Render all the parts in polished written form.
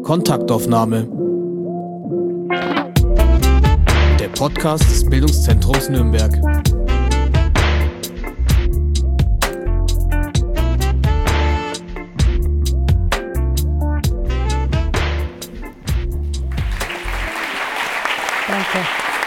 Kontaktaufnahme. Der Podcast des Bildungszentrums Nürnberg. Danke.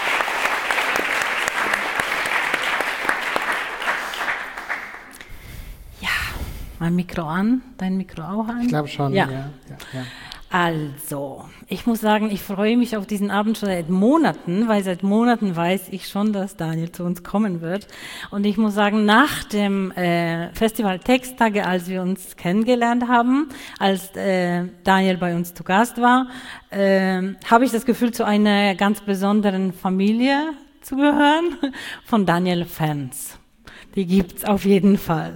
Ja, mein Mikro an, dein Mikro auch an? Ich glaube schon, ja. Ja. Also, ich muss sagen, ich freue mich auf diesen Abend schon seit Monaten, weil seit Monaten weiß ich schon, dass Daniel zu uns kommen wird. Und ich muss sagen, nach dem Festival Texttage, als wir uns kennengelernt haben, als Daniel bei uns zu Gast war, habe ich das Gefühl, zu einer ganz besonderen Familie zu gehören, von Daniel-Fans. Die gibt's auf jeden Fall.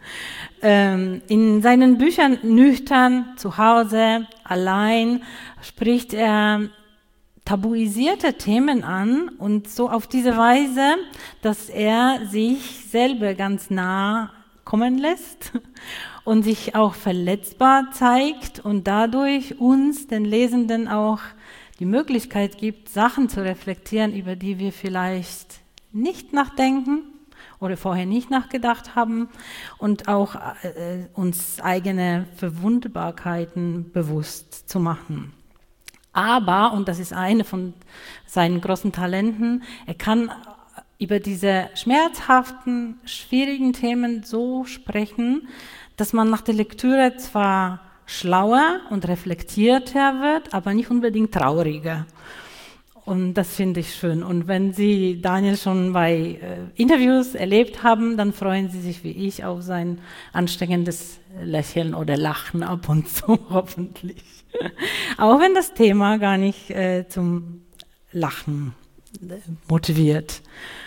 In seinen Büchern Nüchtern, zu Hause, allein, spricht er tabuisierte Themen an und so auf diese Weise, dass er sich selber ganz nah kommen lässt und sich auch verletzbar zeigt und dadurch uns, den Lesenden, auch die Möglichkeit gibt, Sachen zu reflektieren, über die wir vielleicht nicht nachdenken oder vorher nicht nachgedacht haben und auch uns eigene Verwundbarkeiten bewusst zu machen. Aber, und das ist eine von seinen großen Talenten, er kann über diese schmerzhaften, schwierigen Themen so sprechen, dass man nach der Lektüre zwar schlauer und reflektierter wird, aber nicht unbedingt trauriger. Und das finde ich schön. Und wenn Sie Daniel schon bei Interviews erlebt haben, dann freuen Sie sich wie ich auf sein ansteckendes Lächeln oder Lachen ab und zu, hoffentlich. Auch wenn das Thema gar nicht zum Lachen motiviert.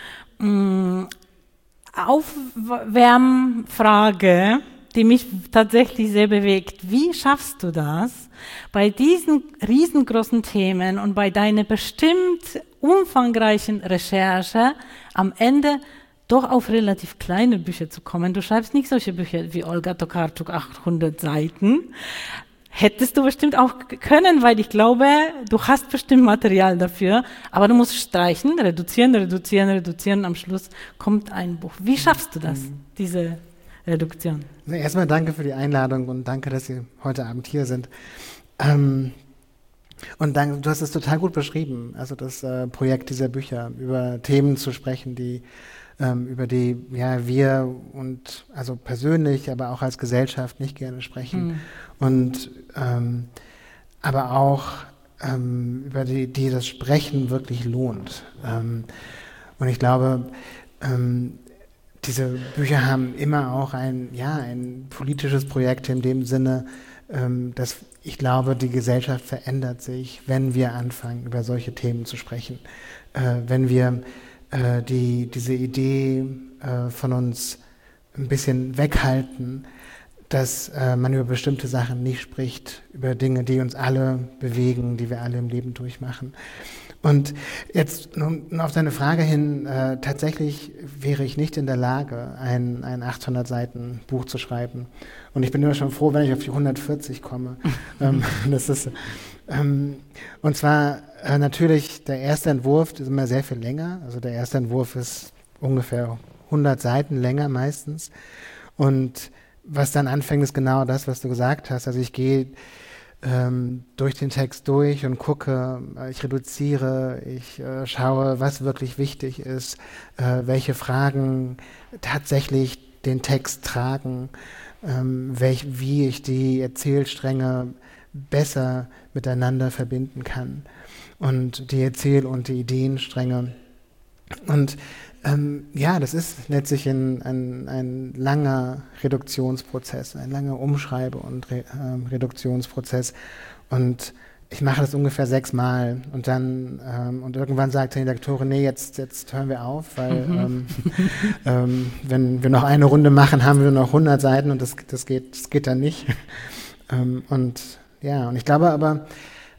Aufwärmfrage, die mich tatsächlich sehr bewegt. Wie schaffst du das, bei diesen riesengroßen Themen und bei deiner bestimmt umfangreichen Recherche am Ende doch auf relativ kleine Bücher zu kommen? Du schreibst nicht solche Bücher wie Olga Tokarczuk, 800 Seiten. Hättest du bestimmt auch können, weil ich glaube, du hast bestimmt Material dafür, aber du musst streichen, reduzieren, am Schluss kommt ein Buch. Wie schaffst du das, diese Reduktion? Erstmal danke für die Einladung und danke, dass Sie heute Abend hier sind. Und danke, du hast es total gut beschrieben, also das Projekt dieser Bücher, über Themen zu sprechen, über die wir und also persönlich, aber auch als Gesellschaft nicht gerne sprechen. Und aber auch über die das Sprechen wirklich lohnt. Und ich glaube, diese Bücher haben immer auch ein politisches Projekt in dem Sinne, dass ich glaube, die Gesellschaft verändert sich, wenn wir anfangen, über solche Themen zu sprechen. Wenn wir diese Idee von uns ein bisschen weghalten, dass man über bestimmte Sachen nicht spricht, über Dinge, die uns alle bewegen, die wir alle im Leben durchmachen. Und jetzt nun auf deine Frage hin, tatsächlich wäre ich nicht in der Lage, ein 800 Seiten Buch zu schreiben. Und ich bin immer schon froh, wenn ich auf die 140 komme. Das ist, und zwar natürlich, der erste Entwurf ist immer sehr viel länger. Also der erste Entwurf ist ungefähr 100 Seiten länger meistens. Und was dann anfängt, ist genau das, was du gesagt hast. Also ich gehe durch den Text durch und gucke, ich reduziere, ich schaue, was wirklich wichtig ist, welche Fragen tatsächlich den Text tragen, wie ich die Erzählstränge besser miteinander verbinden kann und die und die Ideenstränge. Und das ist letztlich ein langer Reduktionsprozess, ein langer Umschreibe- und Reduktionsprozess. Und ich mache das ungefähr 6 Mal. Und dann und irgendwann sagt die Lektorin, nee, jetzt hören wir auf, weil wenn wir noch eine Runde machen, haben wir noch 100 Seiten und das geht dann nicht. Und ich glaube aber,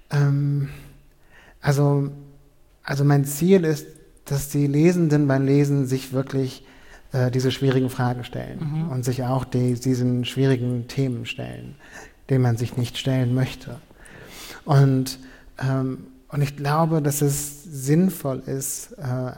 also mein Ziel ist, dass die Lesenden beim Lesen sich wirklich diese schwierigen Fragen stellen und sich auch diesen schwierigen Themen stellen, denen man sich nicht stellen möchte. Und ich glaube, dass es sinnvoll ist,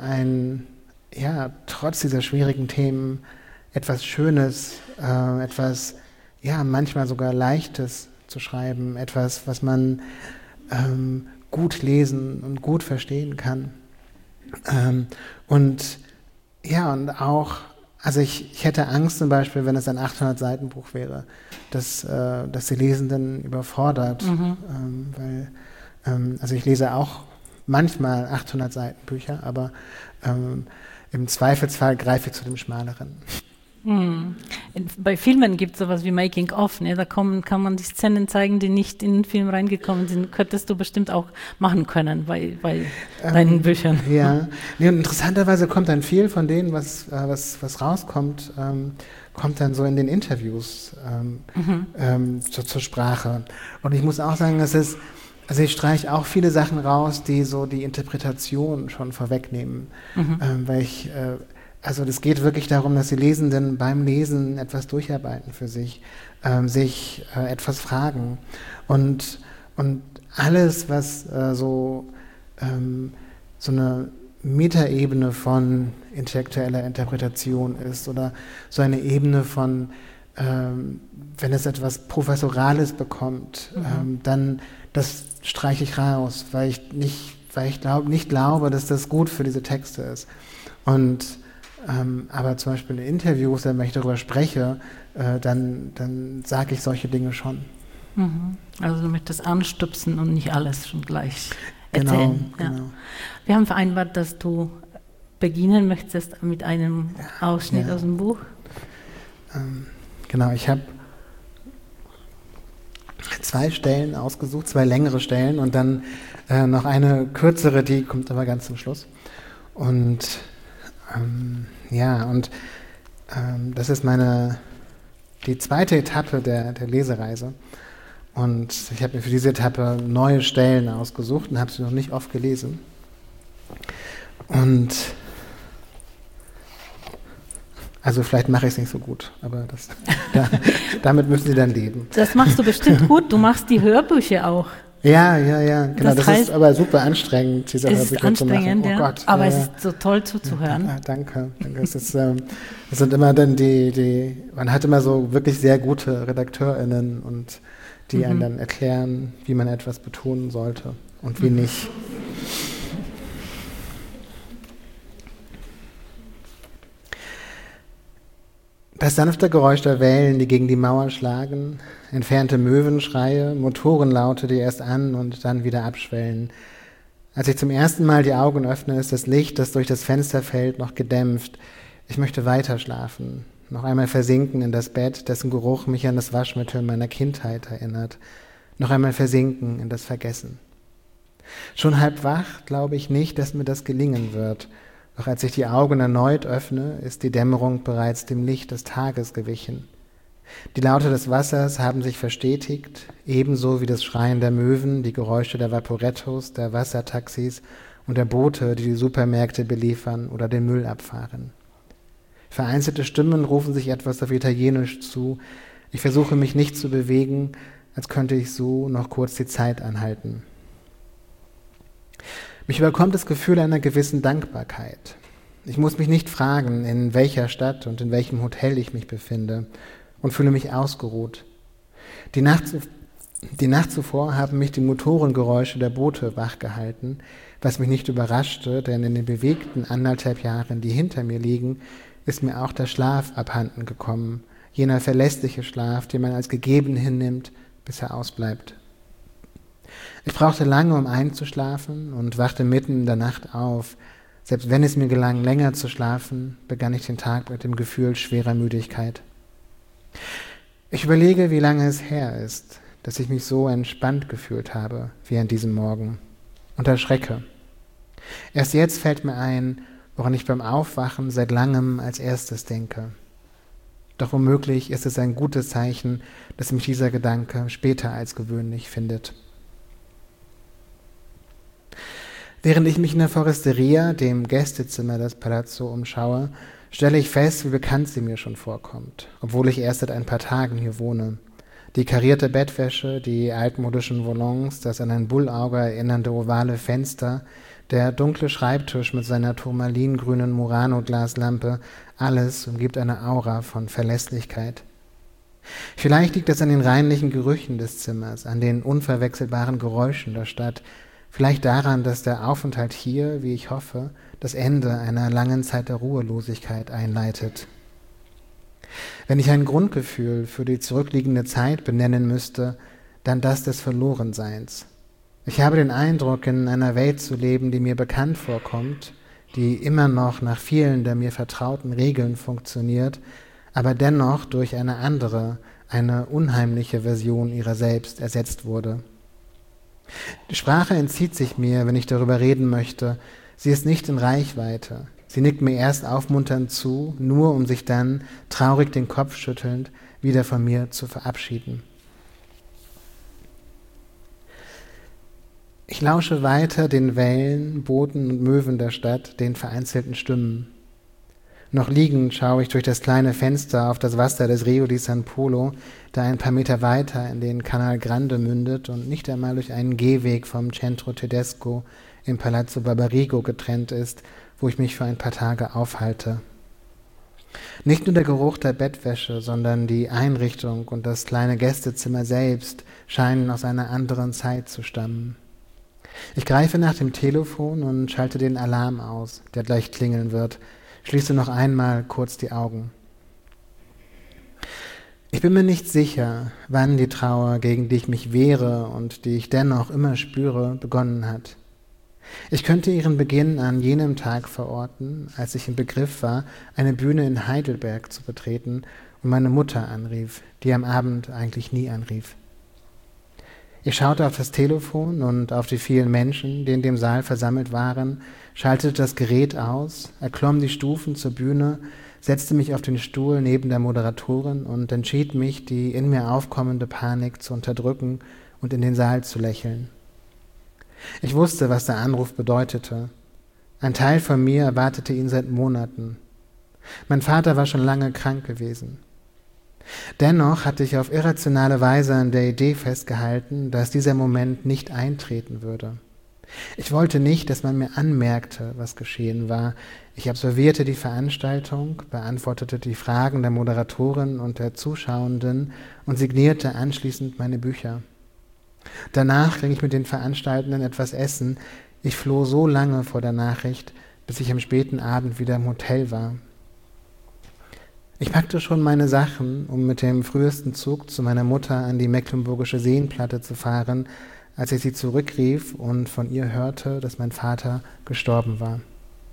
trotz dieser schwierigen Themen etwas Schönes, etwas, manchmal sogar Leichtes zu schreiben, etwas, was man gut lesen und gut verstehen kann. Und auch, also ich hätte Angst zum Beispiel, wenn es ein 800-Seiten-Buch wäre, dass die Lesenden überfordert, weil also ich lese auch manchmal 800-Seiten-Bücher, aber im Zweifelsfall greife ich zu dem Schmaleren. Bei Filmen gibt es sowas wie Making-of, ne? Da kann man die Szenen zeigen, die nicht in den Film reingekommen sind. Könntest du bestimmt auch machen können bei deinen Büchern. Ja, und interessanterweise kommt dann viel von denen, was rauskommt, kommt dann so in den Interviews zur Sprache. Und ich muss auch sagen, also ich streiche auch viele Sachen raus, die so die Interpretation schon vorwegnehmen, weil also das geht wirklich darum, dass die Lesenden beim Lesen etwas durcharbeiten für sich, sich etwas fragen und alles, was so eine Metaebene von intellektueller Interpretation ist oder so eine Ebene von, wenn es etwas Professorales bekommt, dann das streiche ich raus, weil ich nicht glaube, dass das gut für diese Texte ist. Aber zum Beispiel in Interviews, wenn ich darüber spreche, dann sage ich solche Dinge schon. Also du möchtest anstupsen und nicht alles schon gleich erzählen. Genau. Wir haben vereinbart, dass du beginnen möchtest mit einem Ausschnitt aus dem Buch. Genau, ich habe 2 Stellen ausgesucht, 2 längere Stellen und dann noch eine kürzere, die kommt aber ganz zum Schluss. Und das ist die zweite Etappe der Lesereise. Und ich habe mir für diese Etappe neue Stellen ausgesucht und habe sie noch nicht oft gelesen. Und also vielleicht mache ich es nicht so gut, aber damit müssen Sie dann leben. Das machst du bestimmt gut. Du machst die Hörbücher auch. Ja, genau. Das heißt, ist aber super anstrengend, diese Hörbücher zu machen. Oh Gott, aber es ist so toll zuzuhören. Ja, danke. Es sind immer dann man hat immer so wirklich sehr gute RedakteurInnen und die einem dann erklären, wie man etwas betonen sollte und wie nicht. Das sanfte Geräusch der Wellen, die gegen die Mauer schlagen, entfernte Möwenschreie, Motorenlaute, die erst an und dann wieder abschwellen. Als ich zum ersten Mal die Augen öffne, ist das Licht, das durch das Fenster fällt, noch gedämpft. Ich möchte weiter schlafen, noch einmal versinken in das Bett, dessen Geruch mich an das Waschmittel meiner Kindheit erinnert, noch einmal versinken in das Vergessen. Schon halb wach glaube ich nicht, dass mir das gelingen wird. Doch als ich die Augen erneut öffne, ist die Dämmerung bereits dem Licht des Tages gewichen. Die Laute des Wassers haben sich verstetigt, ebenso wie das Schreien der Möwen, die Geräusche der Vaporettos, der Wassertaxis und der Boote, die die Supermärkte beliefern oder den Müll abfahren. Vereinzelte Stimmen rufen sich etwas auf Italienisch zu. Ich versuche mich nicht zu bewegen, als könnte ich so noch kurz die Zeit anhalten. Mich überkommt das Gefühl einer gewissen Dankbarkeit. Ich muss mich nicht fragen, in welcher Stadt und in welchem Hotel ich mich befinde, und fühle mich ausgeruht. Die Nacht zuvor haben mich die Motorengeräusche der Boote wachgehalten, was mich nicht überraschte, denn in den bewegten 1,5 Jahren, die hinter mir liegen, ist mir auch der Schlaf abhanden gekommen, jener verlässliche Schlaf, den man als gegeben hinnimmt, bis er ausbleibt. Ich brauchte lange, um einzuschlafen und wachte mitten in der Nacht auf. Selbst wenn es mir gelang, länger zu schlafen, begann ich den Tag mit dem Gefühl schwerer Müdigkeit. Ich überlege, wie lange es her ist, dass ich mich so entspannt gefühlt habe, wie an diesem Morgen, und erschrecke. Erst jetzt fällt mir ein, woran ich beim Aufwachen seit langem als erstes denke. Doch womöglich ist es ein gutes Zeichen, dass mich dieser Gedanke später als gewöhnlich findet. Während ich mich in der Foresteria, dem Gästezimmer des Palazzo, umschaue, stelle ich fest, wie bekannt sie mir schon vorkommt, obwohl ich erst seit ein paar Tagen hier wohne. Die karierte Bettwäsche, die altmodischen Volants, das an ein Bullauge erinnernde ovale Fenster, der dunkle Schreibtisch mit seiner turmalingrünen Murano-Glaslampe, alles umgibt eine Aura von Verlässlichkeit. Vielleicht liegt es an den reinlichen Gerüchen des Zimmers, an den unverwechselbaren Geräuschen der Stadt, vielleicht daran, dass der Aufenthalt hier, wie ich hoffe, das Ende einer langen Zeit der Ruhelosigkeit einleitet. Wenn ich ein Grundgefühl für die zurückliegende Zeit benennen müsste, dann das des Verlorenseins. Ich habe den Eindruck, in einer Welt zu leben, die mir bekannt vorkommt, die immer noch nach vielen der mir vertrauten Regeln funktioniert, aber dennoch durch eine andere, eine unheimliche Version ihrer selbst ersetzt wurde. Die Sprache entzieht sich mir, wenn ich darüber reden möchte. Sie ist nicht in Reichweite. Sie nickt mir erst aufmunternd zu, nur um sich dann, traurig den Kopf schüttelnd, wieder von mir zu verabschieden. Ich lausche weiter den Wellen, Booten und Möwen der Stadt, den vereinzelten Stimmen. Noch liegend schaue ich durch das kleine Fenster auf das Wasser des Rio di San Polo, da ein paar Meter weiter in den Canal Grande mündet und nicht einmal durch einen Gehweg vom Centro Tedesco im Palazzo Barbarigo getrennt ist, wo ich mich für ein paar Tage aufhalte. Nicht nur der Geruch der Bettwäsche, sondern die Einrichtung und das kleine Gästezimmer selbst scheinen aus einer anderen Zeit zu stammen. Ich greife nach dem Telefon und schalte den Alarm aus, der gleich klingeln wird, schließe noch einmal kurz die Augen. Ich bin mir nicht sicher, wann die Trauer, gegen die ich mich wehre und die ich dennoch immer spüre, begonnen hat. Ich könnte ihren Beginn an jenem Tag verorten, als ich im Begriff war, eine Bühne in Heidelberg zu betreten und meine Mutter anrief, die am Abend eigentlich nie anrief. Ich schaute auf das Telefon und auf die vielen Menschen, die in dem Saal versammelt waren, schaltete das Gerät aus, erklomm die Stufen zur Bühne, setzte mich auf den Stuhl neben der Moderatorin und entschied mich, die in mir aufkommende Panik zu unterdrücken und in den Saal zu lächeln. Ich wusste, was der Anruf bedeutete. Ein Teil von mir erwartete ihn seit Monaten. Mein Vater war schon lange krank gewesen. Dennoch hatte ich auf irrationale Weise an der Idee festgehalten, dass dieser Moment nicht eintreten würde. Ich wollte nicht, dass man mir anmerkte, was geschehen war. Ich absolvierte die Veranstaltung, beantwortete die Fragen der Moderatorin und der Zuschauenden und signierte anschließend meine Bücher. Danach ging ich mit den Veranstaltenden etwas essen. Ich floh so lange vor der Nachricht, bis ich am späten Abend wieder im Hotel war. Ich packte schon meine Sachen, um mit dem frühesten Zug zu meiner Mutter an die Mecklenburgische Seenplatte zu fahren, als ich sie zurückrief und von ihr hörte, dass mein Vater gestorben war.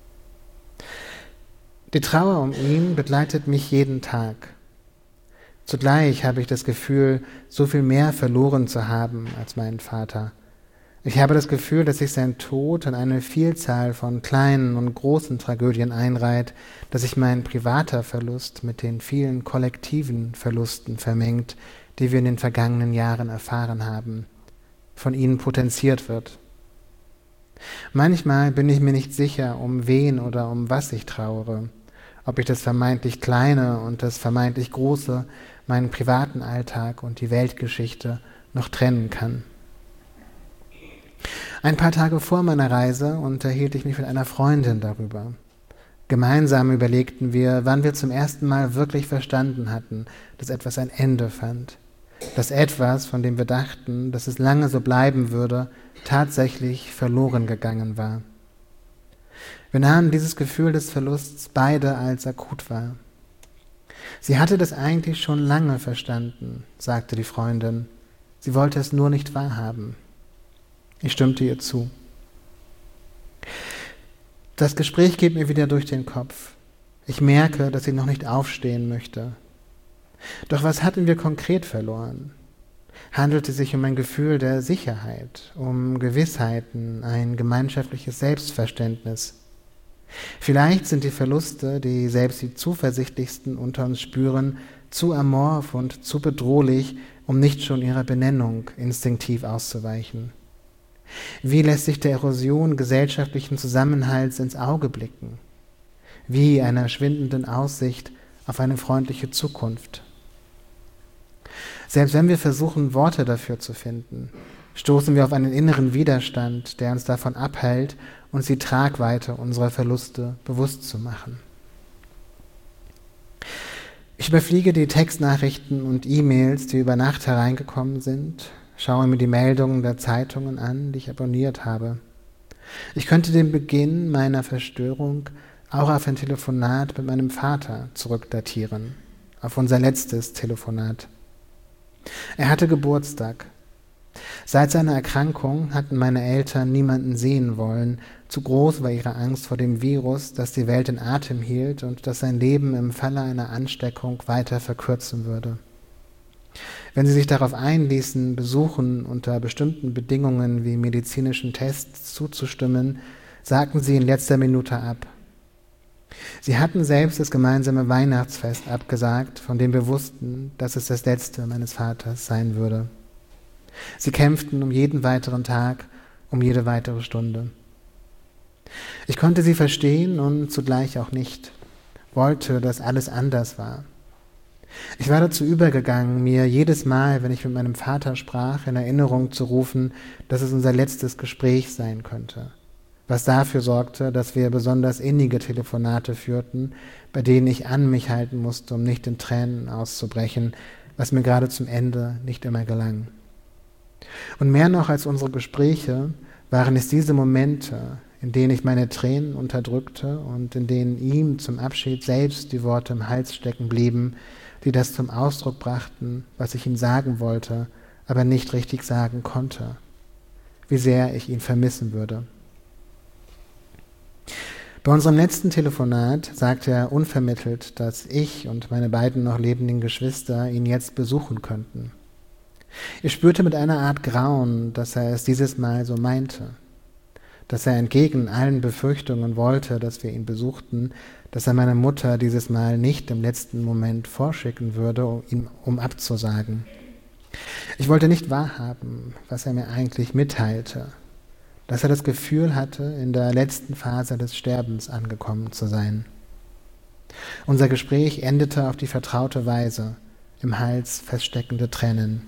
Die Trauer um ihn begleitet mich jeden Tag. Zugleich habe ich das Gefühl, so viel mehr verloren zu haben als meinen Vater. Ich habe das Gefühl, dass sich sein Tod in eine Vielzahl von kleinen und großen Tragödien einreiht, dass sich mein privater Verlust mit den vielen kollektiven Verlusten vermengt, die wir in den vergangenen Jahren erfahren haben, von ihnen potenziert wird. Manchmal bin ich mir nicht sicher, um wen oder um was ich trauere, ob ich das vermeintlich Kleine und das vermeintlich Große, meinen privaten Alltag und die Weltgeschichte noch trennen kann. Ein paar Tage vor meiner Reise unterhielt ich mich mit einer Freundin darüber. Gemeinsam überlegten wir, wann wir zum ersten Mal wirklich verstanden hatten, dass etwas ein Ende fand. Dass etwas, von dem wir dachten, dass es lange so bleiben würde, tatsächlich verloren gegangen war. Wir nahmen dieses Gefühl des Verlusts beide als akut wahr. Sie hatte das eigentlich schon lange verstanden, sagte die Freundin. Sie wollte es nur nicht wahrhaben. Ich stimmte ihr zu. Das Gespräch geht mir wieder durch den Kopf. Ich merke, dass ich noch nicht aufstehen möchte. Doch was hatten wir konkret verloren? Handelte es sich um ein Gefühl der Sicherheit, um Gewissheiten, ein gemeinschaftliches Selbstverständnis? Vielleicht sind die Verluste, die selbst die Zuversichtlichsten unter uns spüren, zu amorph und zu bedrohlich, um nicht schon ihrer Benennung instinktiv auszuweichen. Wie lässt sich der Erosion gesellschaftlichen Zusammenhalts ins Auge blicken? Wie einer schwindenden Aussicht auf eine freundliche Zukunft? Selbst wenn wir versuchen, Worte dafür zu finden, stoßen wir auf einen inneren Widerstand, der uns davon abhält, uns die Tragweite unserer Verluste bewusst zu machen. Ich überfliege die Textnachrichten und E-Mails, die über Nacht hereingekommen sind, schaue mir die Meldungen der Zeitungen an, die ich abonniert habe. Ich könnte den Beginn meiner Verstörung auch auf ein Telefonat mit meinem Vater zurückdatieren, auf unser letztes Telefonat. Er hatte Geburtstag. Seit seiner Erkrankung hatten meine Eltern niemanden sehen wollen. Zu groß war ihre Angst vor dem Virus, das die Welt in Atem hielt und das sein Leben im Falle einer Ansteckung weiter verkürzen würde. Wenn sie sich darauf einließen, Besuchen unter bestimmten Bedingungen wie medizinischen Tests zuzustimmen, sagten sie in letzter Minute ab. Sie hatten selbst das gemeinsame Weihnachtsfest abgesagt, von dem wir wussten, dass es das letzte meines Vaters sein würde. Sie kämpften um jeden weiteren Tag, um jede weitere Stunde. Ich konnte sie verstehen und zugleich auch nicht, wollte, dass alles anders war. Ich war dazu übergegangen, mir jedes Mal, wenn ich mit meinem Vater sprach, in Erinnerung zu rufen, dass es unser letztes Gespräch sein könnte, was dafür sorgte, dass wir besonders innige Telefonate führten, bei denen ich an mich halten musste, um nicht in Tränen auszubrechen, was mir gerade zum Ende nicht immer gelang. Und mehr noch als unsere Gespräche waren es diese Momente, in denen ich meine Tränen unterdrückte und in denen ihm zum Abschied selbst die Worte im Hals stecken blieben, die das zum Ausdruck brachten, was ich ihm sagen wollte, aber nicht richtig sagen konnte, wie sehr ich ihn vermissen würde. Bei unserem letzten Telefonat sagte er unvermittelt, dass ich und meine beiden noch lebenden Geschwister ihn jetzt besuchen könnten. Ich spürte mit einer Art Grauen, dass er es dieses Mal so meinte, dass er entgegen allen Befürchtungen wollte, dass wir ihn besuchten, dass er meine Mutter dieses Mal nicht im letzten Moment vorschicken würde, um abzusagen. Ich wollte nicht wahrhaben, was er mir eigentlich mitteilte, dass er das Gefühl hatte, in der letzten Phase des Sterbens angekommen zu sein. Unser Gespräch endete auf die vertraute Weise, im Hals feststeckende Tränen.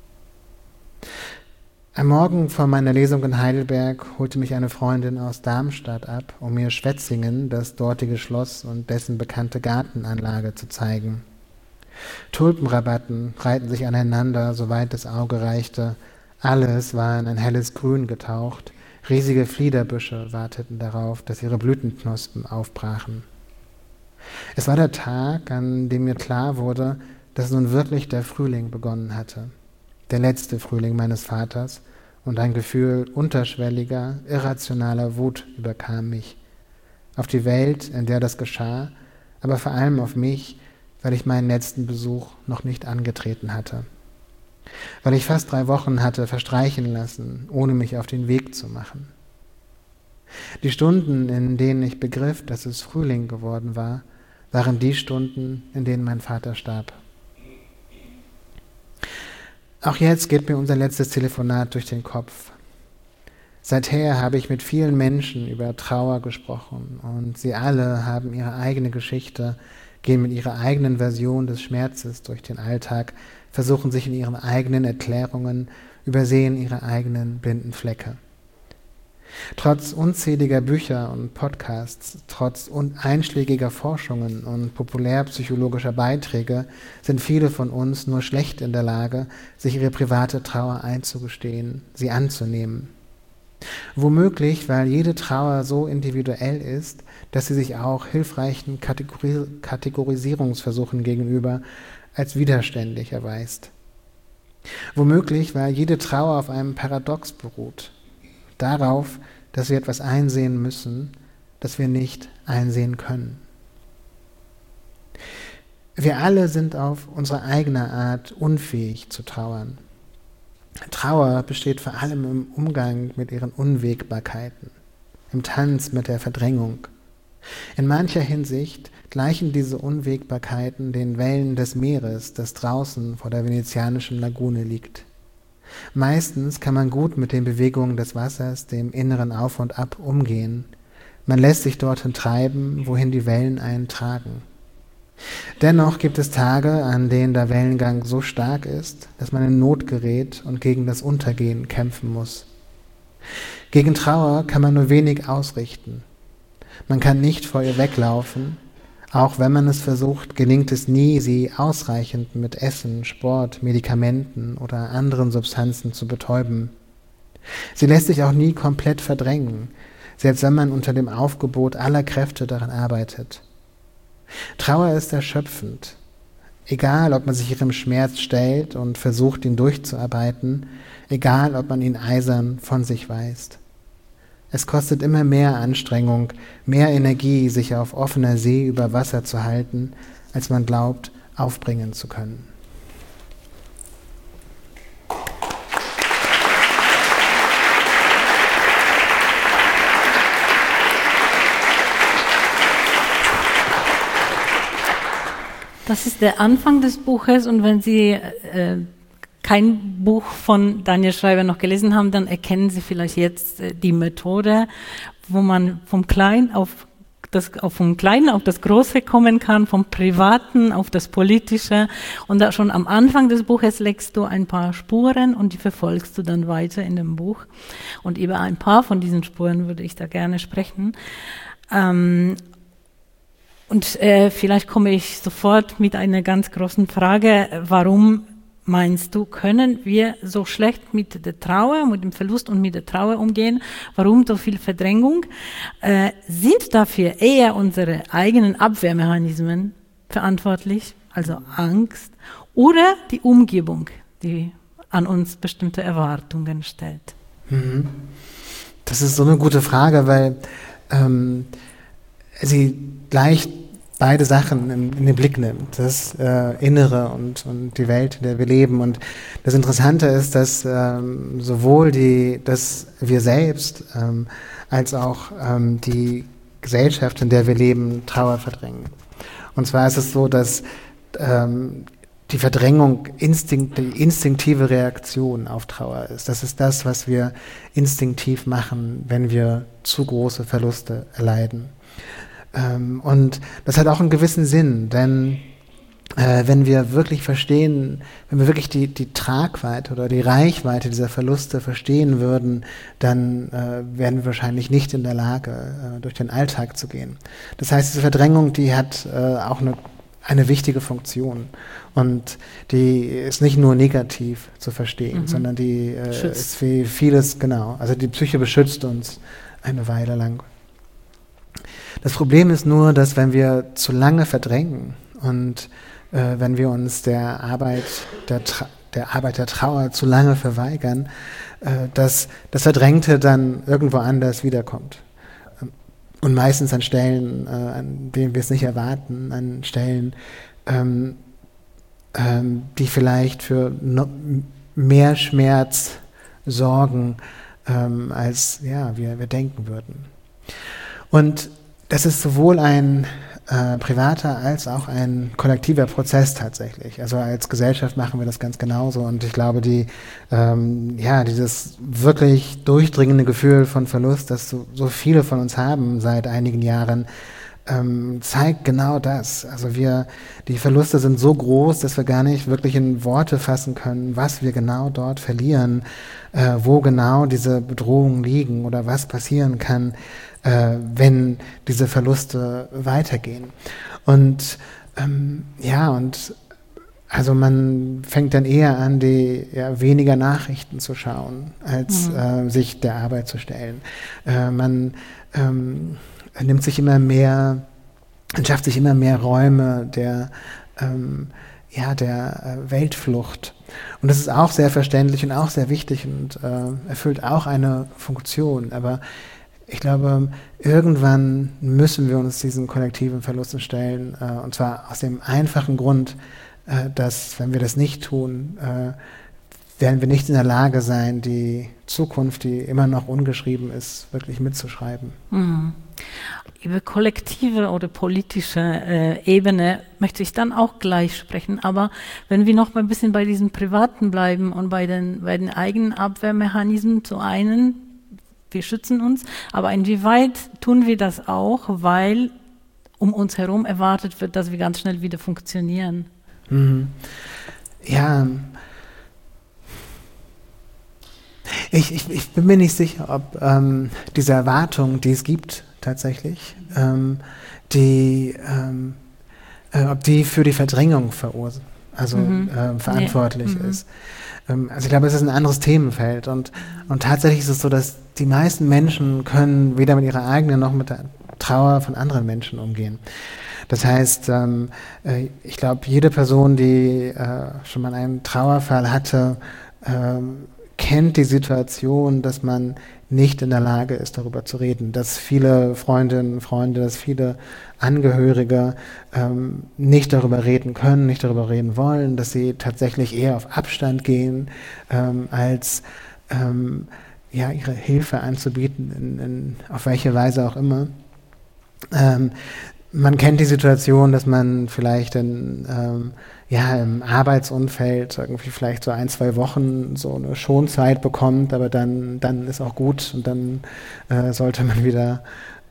Am Morgen vor meiner Lesung in Heidelberg holte mich eine Freundin aus Darmstadt ab, um mir Schwetzingen, das dortige Schloss und dessen bekannte Gartenanlage zu zeigen. Tulpenrabatten reihten sich aneinander, soweit das Auge reichte. Alles war in ein helles Grün getaucht. Riesige Fliederbüsche warteten darauf, dass ihre Blütenknospen aufbrachen. Es war der Tag, an dem mir klar wurde, dass nun wirklich der Frühling begonnen hatte. Der letzte Frühling meines Vaters, und ein Gefühl unterschwelliger, irrationaler Wut überkam mich. Auf die Welt, in der das geschah, aber vor allem auf mich, weil ich meinen letzten Besuch noch nicht angetreten hatte. Weil ich fast 3 Wochen hatte verstreichen lassen, ohne mich auf den Weg zu machen. Die Stunden, in denen ich begriff, dass es Frühling geworden war, waren die Stunden, in denen mein Vater starb. Auch jetzt geht mir unser letztes Telefonat durch den Kopf. Seither habe ich mit vielen Menschen über Trauer gesprochen und sie alle haben ihre eigene Geschichte, gehen mit ihrer eigenen Version des Schmerzes durch den Alltag, versuchen sich in ihren eigenen Erklärungen, übersehen ihre eigenen blinden Flecke. Trotz unzähliger Bücher und Podcasts, trotz einschlägiger Forschungen und populärpsychologischer Beiträge sind viele von uns nur schlecht in der Lage, sich ihre private Trauer einzugestehen, sie anzunehmen. Womöglich, weil jede Trauer so individuell ist, dass sie sich auch hilfreichen Kategorisierungsversuchen gegenüber als widerständig erweist. Womöglich, weil jede Trauer auf einem Paradox beruht. Darauf, dass wir etwas einsehen müssen, das wir nicht einsehen können. Wir alle sind auf unsere eigene Art unfähig zu trauern. Trauer besteht vor allem im Umgang mit ihren Unwägbarkeiten, im Tanz mit der Verdrängung. In mancher Hinsicht gleichen diese Unwägbarkeiten den Wellen des Meeres, das draußen vor der venezianischen Lagune liegt. Meistens kann man gut mit den Bewegungen des Wassers, dem inneren Auf und Ab, umgehen. Man lässt sich dorthin treiben, wohin die Wellen einen tragen. Dennoch gibt es Tage, an denen der Wellengang so stark ist, dass man in Not gerät und gegen das Untergehen kämpfen muss. Gegen Trauer kann man nur wenig ausrichten. Man kann nicht vor ihr weglaufen. Auch wenn man es versucht, gelingt es nie, sie ausreichend mit Essen, Sport, Medikamenten oder anderen Substanzen zu betäuben. Sie lässt sich auch nie komplett verdrängen, selbst wenn man unter dem Aufgebot aller Kräfte daran arbeitet. Trauer ist erschöpfend. Egal, ob man sich ihrem Schmerz stellt und versucht, ihn durchzuarbeiten, egal, ob man ihn eisern von sich weist. Es kostet immer mehr Anstrengung, mehr Energie, sich auf offener See über Wasser zu halten, als man glaubt, aufbringen zu können. Das ist der Anfang des Buches, und wenn Sie kein Buch von Daniel Schreiber noch gelesen haben, dann erkennen Sie vielleicht jetzt die Methode, wo man vom Kleinen auf das Große kommen kann, vom Privaten auf das Politische. Und da schon am Anfang des Buches legst du ein paar Spuren und die verfolgst du dann weiter in dem Buch. Und über ein paar von diesen Spuren würde ich da gerne sprechen. Vielleicht komme ich sofort mit einer ganz großen Frage: Warum meinst du, können wir so schlecht mit der Trauer, mit dem Verlust und mit der Trauer umgehen? Warum so viel Verdrängung? Sind dafür eher unsere eigenen Abwehrmechanismen verantwortlich, also Angst, oder die Umgebung, die an uns bestimmte Erwartungen stellt? Das ist so eine gute Frage, weil sie gleich beide Sachen in den Blick nimmt, das Innere und die Welt, in der wir leben. Und das Interessante ist, dass sowohl dass wir selbst als auch die Gesellschaft, in der wir leben, Trauer verdrängen. Und zwar ist es so, dass die Verdrängung die instinktive Reaktion auf Trauer ist. Das ist das, was wir instinktiv machen, wenn wir zu große Verluste erleiden. Und das hat auch einen gewissen Sinn, denn wenn wir wirklich verstehen, wenn wir wirklich die Tragweite oder die Reichweite dieser Verluste verstehen würden, dann wären wir wahrscheinlich nicht in der Lage, durch den Alltag zu gehen. Das heißt, diese Verdrängung, die hat auch eine wichtige Funktion, und die ist nicht nur negativ zu verstehen, sondern die ist für vieles, genau, also die Psyche beschützt uns eine Weile lang. Das Problem ist nur, dass wenn wir zu lange verdrängen und wenn wir uns der Arbeit der Trauer zu lange verweigern, dass das Verdrängte dann irgendwo anders wiederkommt. Und meistens an Stellen, an denen wir es nicht erwarten, an Stellen, die vielleicht für mehr Schmerz sorgen, als wir denken würden. Und das ist sowohl ein privater als auch ein kollektiver Prozess tatsächlich. Also als Gesellschaft machen wir das ganz genauso, und ich glaube, dieses wirklich durchdringende Gefühl von Verlust, das so viele von uns haben seit einigen Jahren, zeigt genau das. Also die Verluste sind so groß, dass wir gar nicht wirklich in Worte fassen können, was wir genau dort verlieren, wo genau diese Bedrohungen liegen oder was passieren kann, wenn diese Verluste weitergehen. Und also man fängt dann eher an, weniger Nachrichten zu schauen, als sich der Arbeit zu stellen. Man schafft sich immer mehr Räume der Weltflucht. Und das ist auch sehr verständlich und auch sehr wichtig und erfüllt auch eine Funktion. Aber ich glaube, irgendwann müssen wir uns diesen kollektiven Verlusten stellen, und zwar aus dem einfachen Grund, dass, wenn wir das nicht tun, werden wir nicht in der Lage sein, die Zukunft, die immer noch ungeschrieben ist, wirklich mitzuschreiben. Über kollektive oder politische Ebene möchte ich dann auch gleich sprechen, aber wenn wir noch mal ein bisschen bei diesem Privaten bleiben und bei den eigenen Abwehrmechanismen, zu einen, wir schützen uns, aber inwieweit tun wir das auch, weil um uns herum erwartet wird, dass wir ganz schnell wieder funktionieren. Mhm. Ja, ich bin mir nicht sicher, ob diese Erwartung, die es gibt tatsächlich, ob die für die Verdrängung verantwortlich ist. Also ich glaube, es ist ein anderes Themenfeld und tatsächlich ist es so, dass die meisten Menschen können weder mit ihrer eigenen noch mit der Trauer von anderen Menschen umgehen. Das heißt, ich glaube, jede Person, die schon mal einen Trauerfall hatte, kennt die Situation, dass man nicht in der Lage ist, darüber zu reden, dass viele Freundinnen und Freunde, dass viele Angehörige nicht darüber reden können, nicht darüber reden wollen, dass sie tatsächlich eher auf Abstand gehen, als ihre Hilfe anzubieten, auf welche Weise auch immer. Man kennt die Situation, dass man vielleicht im Arbeitsumfeld irgendwie vielleicht so 1-2 Wochen so eine Schonzeit bekommt, aber dann ist auch gut und dann sollte man wieder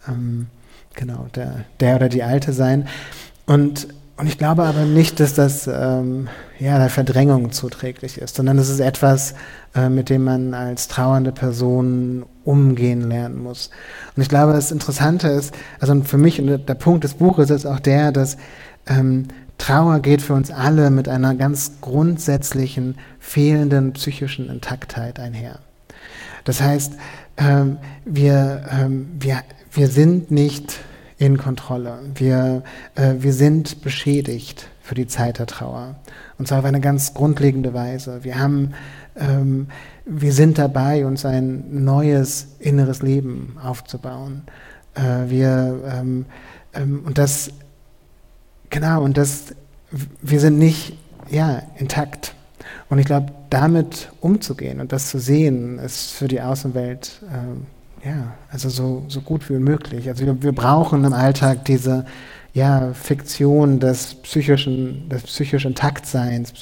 der oder die Alte sein. Und ich glaube aber nicht, dass das der Verdrängung zuträglich ist, sondern es ist etwas, mit dem man als trauernde Person umgehen lernen muss. Und ich glaube, das Interessante ist, also für mich, und der Punkt des Buches ist auch der, dass Trauer geht für uns alle mit einer ganz grundsätzlichen, fehlenden psychischen Intaktheit einher. Das heißt, wir sind nicht in Kontrolle. Wir sind beschädigt für die Zeit der Trauer. Und zwar auf eine ganz grundlegende Weise. Wir sind dabei, uns ein neues inneres Leben aufzubauen. Wir sind nicht intakt. Und ich glaube, damit umzugehen und das zu sehen, ist für die Außenwelt so gut wie möglich. Also wir brauchen im Alltag diese Fiktion des psychischen Intaktseins,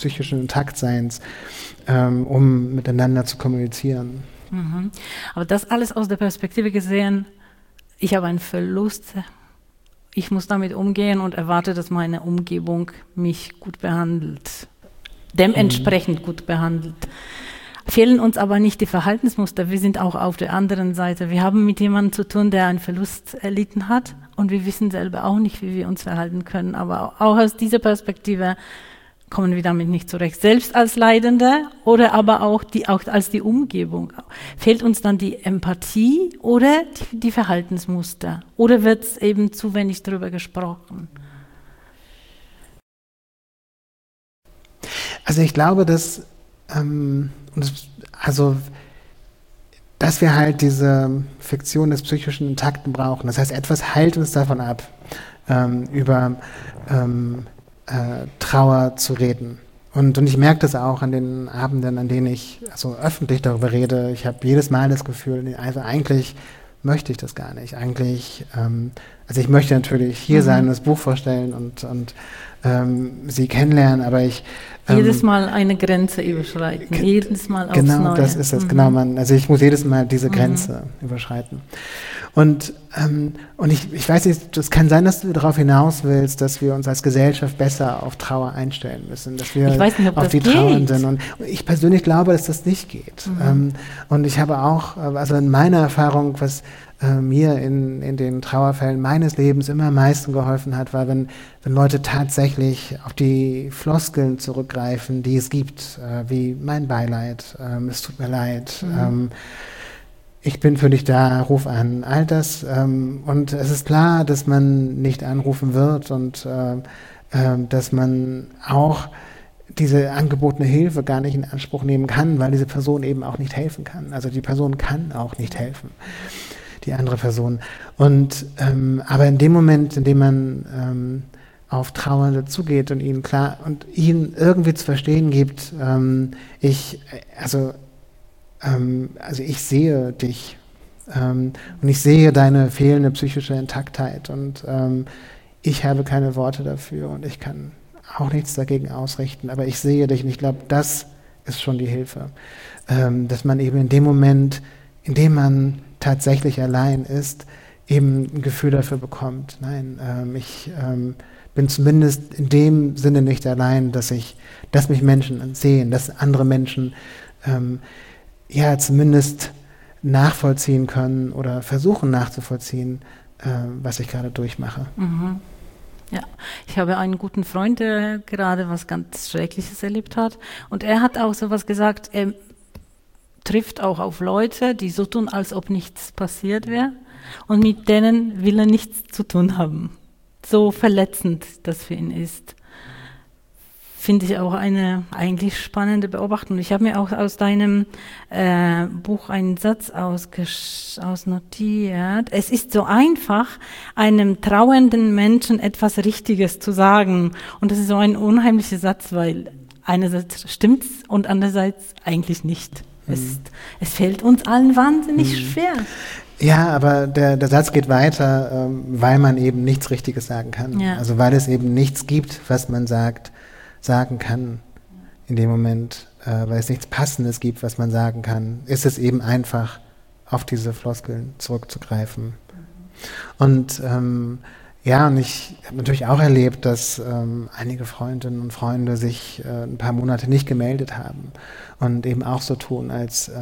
um miteinander zu kommunizieren. Mhm. Aber das alles aus der Perspektive gesehen, ich habe einen Verlust, ich muss damit umgehen und erwarte, dass meine Umgebung mich gut behandelt, dementsprechend gut behandelt. Fehlen uns aber nicht die Verhaltensmuster, wir sind auch auf der anderen Seite. Wir haben mit jemandem zu tun, der einen Verlust erlitten hat und wir wissen selber auch nicht, wie wir uns verhalten können. Aber auch aus dieser Perspektive kommen wir damit nicht zurecht. Selbst als Leidende oder aber auch als die Umgebung. Fehlt uns dann die Empathie oder die Verhaltensmuster? Oder wird es eben zu wenig darüber gesprochen? Also ich glaube, dass wir halt diese Fiktion des psychischen Intakten brauchen. Das heißt, etwas hält uns davon ab, über Trauer zu reden. Und ich merke das auch an den Abenden, an denen ich öffentlich darüber rede. Ich habe jedes Mal das Gefühl, also eigentlich möchte ich das gar nicht. Eigentlich, ich möchte natürlich hier sein und das Buch vorstellen und sie kennenlernen, aber ich jedes Mal eine Grenze überschreiten, jedes Mal aufs Neue. Genau, das ist es. Genau, ich muss jedes Mal diese Grenze überschreiten. Und ich weiß nicht, es kann sein, dass du darauf hinaus willst, dass wir uns als Gesellschaft besser auf Trauer einstellen müssen, dass wir auf die Trauernden. Und ich persönlich glaube, dass das nicht geht. Und ich habe auch, in meiner Erfahrung, was mir in den Trauerfällen meines Lebens immer am meisten geholfen hat, war, wenn Leute tatsächlich auf die Floskeln zurückgreifen, die es gibt, wie mein Beileid, es tut mir leid, ich bin für dich da, ruf an, all das. Und es ist klar, dass man nicht anrufen wird und dass man auch diese angebotene Hilfe gar nicht in Anspruch nehmen kann, weil diese Person eben auch nicht helfen kann. Also die Person kann auch nicht helfen, die andere Person. Und aber in dem Moment, in dem man auf Trauernde zugeht und ihnen irgendwie zu verstehen gibt, ich sehe dich und ich sehe deine fehlende psychische Intaktheit und ich habe keine Worte dafür und ich kann auch nichts dagegen ausrichten, aber ich sehe dich und ich glaube, das ist schon die Hilfe, dass man eben in dem Moment, in dem man tatsächlich allein ist, eben ein Gefühl dafür bekommt. Nein, ich bin zumindest in dem Sinne nicht allein, dass mich Menschen sehen, dass andere Menschen ja zumindest nachvollziehen können oder versuchen nachzuvollziehen, was ich gerade durchmache. Mhm. Ja, ich habe einen guten Freund, der gerade was ganz Schreckliches erlebt hat. Und er hat auch sowas gesagt, er trifft auch auf Leute, die so tun, als ob nichts passiert wäre. Und mit denen will er nichts zu tun haben. So verletzend das für ihn ist. Finde ich auch eine eigentlich spannende Beobachtung. Ich habe mir auch aus deinem Buch einen Satz ausnotiert. Es ist so einfach, einem trauernden Menschen etwas Richtiges zu sagen. Und das ist so ein unheimlicher Satz, weil einerseits stimmt's und andererseits eigentlich nicht. Es fällt uns allen wahnsinnig schwer. Ja, aber der Satz geht weiter, weil man eben nichts Richtiges sagen kann. Ja. Also weil es eben nichts gibt, was man sagen kann in dem Moment, weil es nichts Passendes gibt, was man sagen kann, ist es eben einfach, auf diese Floskeln zurückzugreifen. Und ja, und ich habe natürlich auch erlebt, dass einige Freundinnen und Freunde sich ein paar Monate nicht gemeldet haben und eben auch so tun, als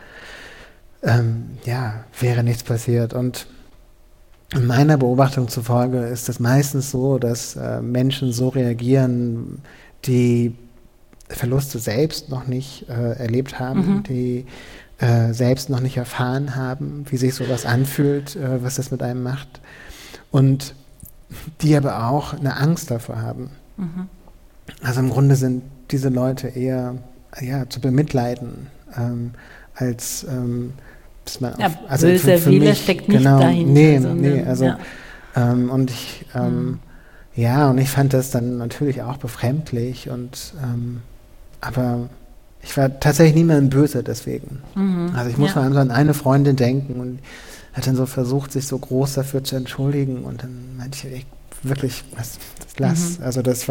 ja, wäre nichts passiert. Und in meiner Beobachtung zufolge ist es meistens so, dass Menschen so reagieren, die Verluste selbst noch nicht erlebt haben, die selbst noch nicht erfahren haben, wie sich sowas anfühlt, was das mit einem macht. Und die aber auch eine Angst davor haben. Also im Grunde sind diese Leute eher zu bemitleiden, als dass man also böser für Wille mich, steckt nicht genau, dahinter. Und ich und ich fand das dann natürlich auch befremdlich aber ich war tatsächlich niemandem böse deswegen. Also ich muss vor allem so an eine Freundin denken und hat dann so versucht, sich so groß dafür zu entschuldigen und dann meinte ich wirklich, das lass. Also das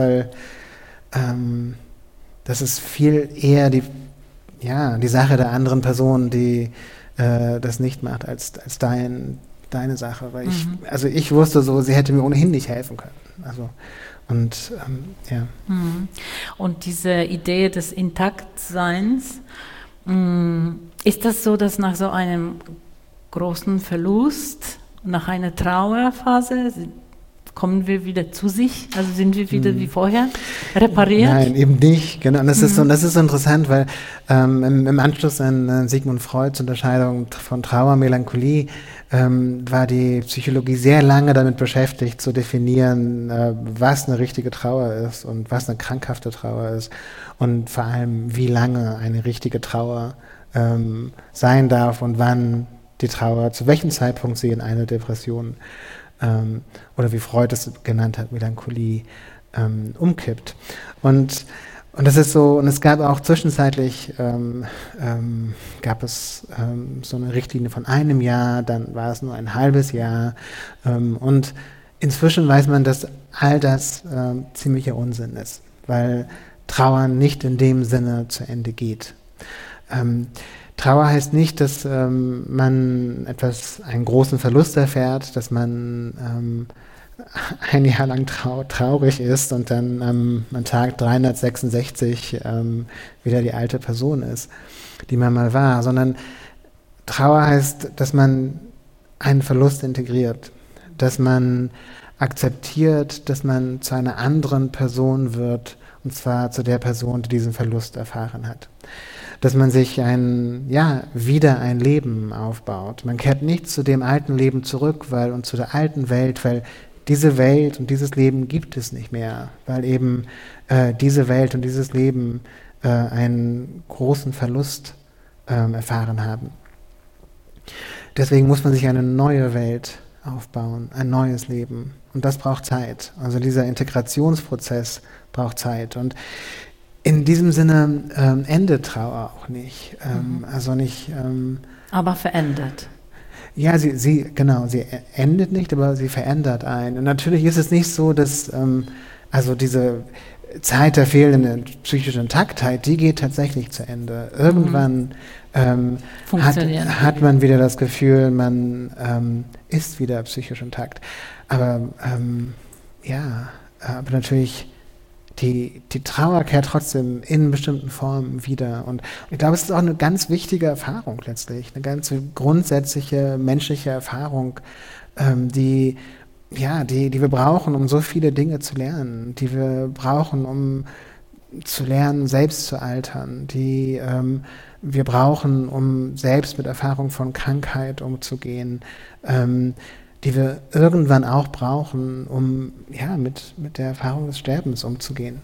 ist viel eher die Sache der anderen Person, die das nicht macht, als deine Sache. Weil ich wusste so, sie hätte mir ohnehin nicht helfen können. Also und ja. Und diese Idee des Intaktseins, ist das so, dass nach so einem großen Verlust, nach einer Trauerphase, kommen wir wieder zu sich? Also sind wir wieder wie vorher repariert? Nein, eben nicht. Genau. Und das ist so interessant, weil im Anschluss an Sigmund Freuds Unterscheidung von Trauer, Melancholie war die Psychologie sehr lange damit beschäftigt, zu definieren, was eine richtige Trauer ist und was eine krankhafte Trauer ist und vor allem, wie lange eine richtige Trauer sein darf und wann die Trauer, zu welchem Zeitpunkt sie in eine Depression oder wie Freud es genannt hat, Melancholie, umkippt. Und das ist so, und es gab auch zwischenzeitlich, gab es so eine Richtlinie von einem Jahr, dann war es nur ein halbes Jahr und inzwischen weiß man, dass all das ziemlicher Unsinn ist, weil Trauer nicht in dem Sinne zu Ende geht. Trauer heißt nicht, dass man einen großen Verlust erfährt, dass man ein Jahr lang traurig ist und dann am Tag 366 wieder die alte Person ist, die man mal war, sondern Trauer heißt, dass man einen Verlust integriert, dass man akzeptiert, dass man zu einer anderen Person wird, und zwar zu der Person, die diesen Verlust erfahren hat. Dass man sich wieder ein Leben aufbaut. Man kehrt nicht zu dem alten Leben zurück, und zu der alten Welt, weil diese Welt und dieses Leben gibt es nicht mehr, weil eben diese Welt und dieses Leben einen großen Verlust erfahren haben. Deswegen muss man sich eine neue Welt aufbauen, ein neues Leben. Und das braucht Zeit. Also dieser Integrationsprozess braucht Zeit. Und in diesem Sinne endet Trauer auch nicht. Also nicht. Aber verändert. Ja, sie endet nicht, aber sie verändert einen. Und natürlich ist es nicht so, dass Zeit der fehlenden psychischen Taktheit, die geht tatsächlich zu Ende. Irgendwann hat man wieder das Gefühl, man ist wieder psychisch intakt. Aber aber natürlich die Trauer kehrt trotzdem in bestimmten Formen wieder. Und ich glaube, es ist auch eine ganz wichtige Erfahrung letztlich, eine ganz grundsätzliche menschliche Erfahrung, die wir brauchen, um so viele Dinge zu lernen, die wir brauchen, um zu lernen, selbst zu altern, die wir brauchen, um selbst mit Erfahrung von Krankheit umzugehen, die wir irgendwann auch brauchen, um mit der Erfahrung des Sterbens umzugehen.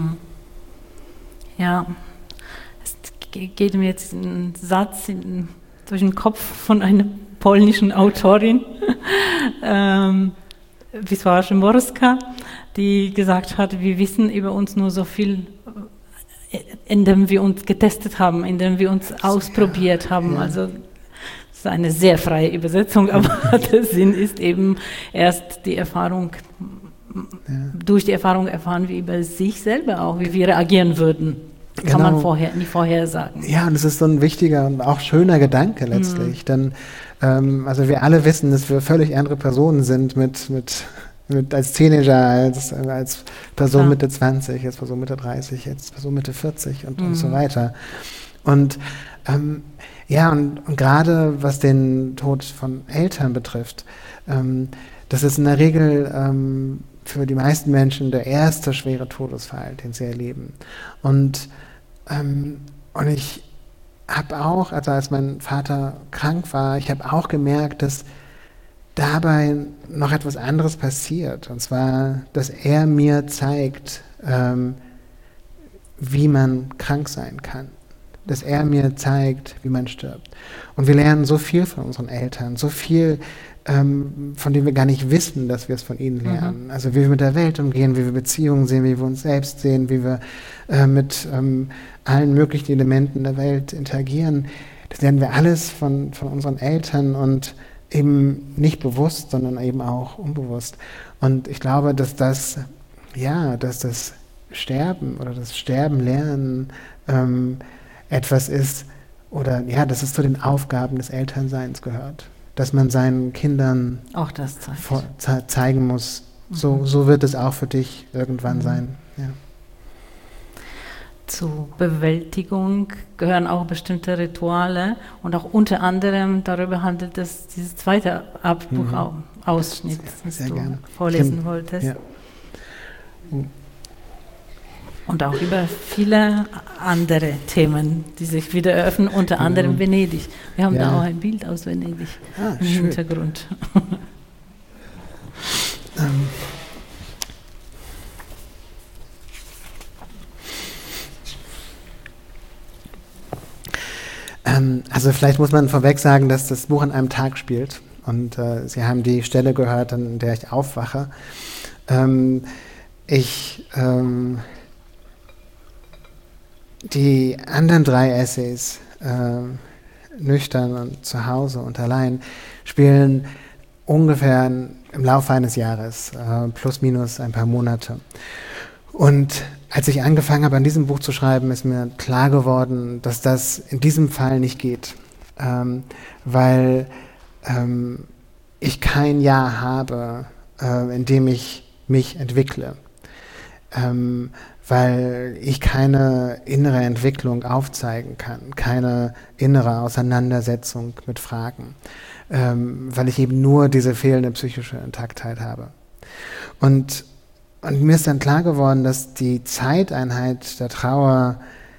Ja, es geht mir jetzt ein Satz durch den Kopf von einer polnischen Autorin, Wisława Szymborska, die gesagt hat, wir wissen über uns nur so viel, indem wir uns getestet haben, indem wir uns ausprobiert haben. Also das ist eine sehr freie Übersetzung, aber der Sinn ist eben erst die Erfahrung, durch die Erfahrung erfahren wir über sich selber auch, wie wir reagieren würden. Kann man nie vorher sagen. Ja, und es ist so ein wichtiger und auch schöner Gedanke letztlich, denn also wir alle wissen, dass wir völlig andere Personen sind als Teenager, als Person Mitte 20, als Person Mitte 30, als Person Mitte 40 und so weiter. Und und gerade was den Tod von Eltern betrifft, das ist in der Regel für die meisten Menschen der erste schwere Todesfall, den sie erleben. Und ich habe auch, also als mein Vater krank war, ich habe auch gemerkt, dass dabei noch etwas anderes passiert. Und zwar, dass er mir zeigt, wie man krank sein kann. Dass er mir zeigt, wie man stirbt. Und wir lernen so viel von unseren Eltern, so viel, von dem wir gar nicht wissen, dass wir es von ihnen lernen. Also wie wir mit der Welt umgehen, wie wir Beziehungen sehen, wie wir uns selbst sehen, wie wir mit allen möglichen Elementen der Welt interagieren. Das lernen wir alles von unseren Eltern und eben nicht bewusst, sondern eben auch unbewusst. Und ich glaube, dass das Sterben oder das Sterben lernen etwas ist, dass es zu den Aufgaben des Elternseins gehört. Dass man seinen Kindern auch das zeigen muss, so wird es auch für dich irgendwann sein. Ja. Zur Bewältigung gehören auch bestimmte Rituale und auch unter anderem darüber handelt es dieses zweite Ausschnitt, das du vorlesen wolltest. Ja. Und auch über viele andere Themen, die sich wieder eröffnen, unter anderem Venedig. Wir haben da auch ein Bild aus Venedig im Hintergrund. Also vielleicht muss man vorweg sagen, dass das Buch an einem Tag spielt. Und Sie haben die Stelle gehört, an der ich aufwache. Die anderen 3 Essays, Nüchtern und Zu Hause und Allein, spielen ungefähr im Laufe eines Jahres, plus minus ein paar Monate. Und als ich angefangen habe, an diesem Buch zu schreiben, ist mir klar geworden, dass das in diesem Fall nicht geht, weil ich kein Jahr habe, in dem ich mich entwickle. Weil ich keine innere Entwicklung aufzeigen kann, keine innere Auseinandersetzung mit Fragen, weil ich eben nur diese fehlende psychische Intaktheit habe. Und mir ist dann klar geworden, dass die Zeiteinheit der Trauer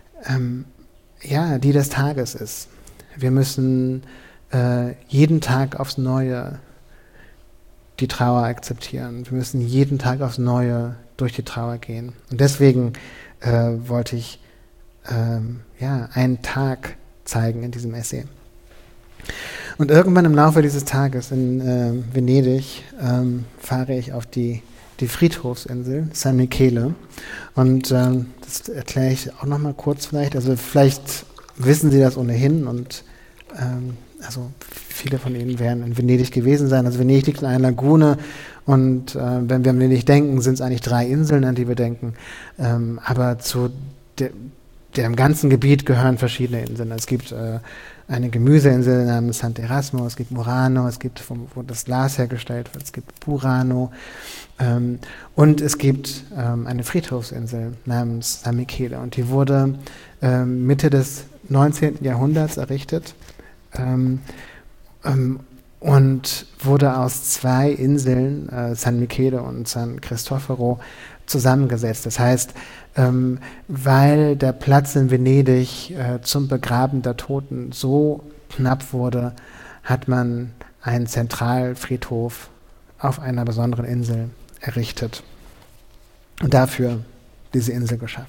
die des Tages ist. Wir müssen jeden Tag aufs Neue die Trauer akzeptieren. Wir müssen jeden Tag aufs Neue durch die Trauer gehen. Und deswegen wollte ich einen Tag zeigen in diesem Essay. Und irgendwann im Laufe dieses Tages in Venedig fahre ich auf die Friedhofsinsel San Michele. Und das erkläre ich auch noch mal kurz vielleicht. Also vielleicht wissen Sie das ohnehin. Und also viele von Ihnen werden in Venedig gewesen sein. Also Venedig liegt in einer Lagune und wenn wir an Venedig denken, sind es eigentlich 3 Inseln, an die wir denken. Aber zu dem ganzen Gebiet gehören verschiedene Inseln. Es gibt eine Gemüseinsel namens Sant'Erasmo, es gibt Murano, es gibt, wo das Glas hergestellt wird, es gibt Burano und es gibt eine Friedhofsinsel namens San Michele und die wurde Mitte des 19. Jahrhunderts errichtet und wurde aus 2 Inseln, San Michele und San Cristoforo, zusammengesetzt. Das heißt, weil der Platz in Venedig zum Begraben der Toten so knapp wurde, hat man einen Zentralfriedhof auf einer besonderen Insel errichtet und dafür diese Insel geschaffen.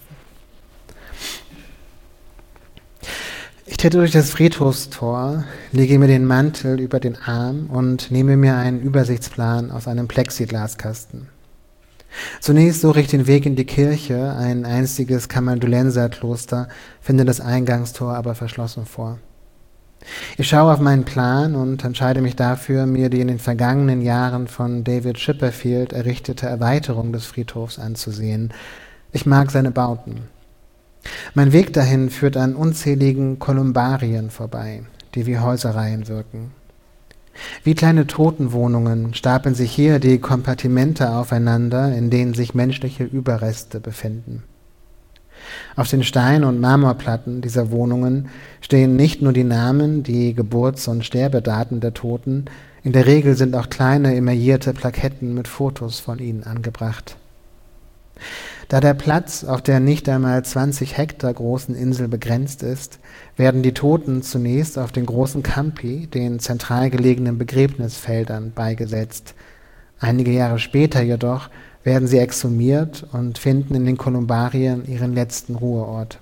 Ich trete durch das Friedhofstor, lege mir den Mantel über den Arm und nehme mir einen Übersichtsplan aus einem Plexiglaskasten. Zunächst suche ich den Weg in die Kirche, ein einziges Kamaldulenserkloster, finde das Eingangstor aber verschlossen vor. Ich schaue auf meinen Plan und entscheide mich dafür, mir die in den vergangenen Jahren von David Chipperfield errichtete Erweiterung des Friedhofs anzusehen. Ich mag seine Bauten. Mein Weg dahin führt an unzähligen Kolumbarien vorbei, die wie Häuserreihen wirken. Wie kleine Totenwohnungen stapeln sich hier die Kompartimente aufeinander, in denen sich menschliche Überreste befinden. Auf den Stein- und Marmorplatten dieser Wohnungen stehen nicht nur die Namen, die Geburts- und Sterbedaten der Toten, in der Regel sind auch kleine emaillierte Plaketten mit Fotos von ihnen angebracht. Da der Platz auf der nicht einmal 20 Hektar großen Insel begrenzt ist, werden die Toten zunächst auf den großen Campi, den zentral gelegenen Begräbnisfeldern, beigesetzt. Einige Jahre später jedoch werden sie exhumiert und finden in den Kolumbarien ihren letzten Ruheort.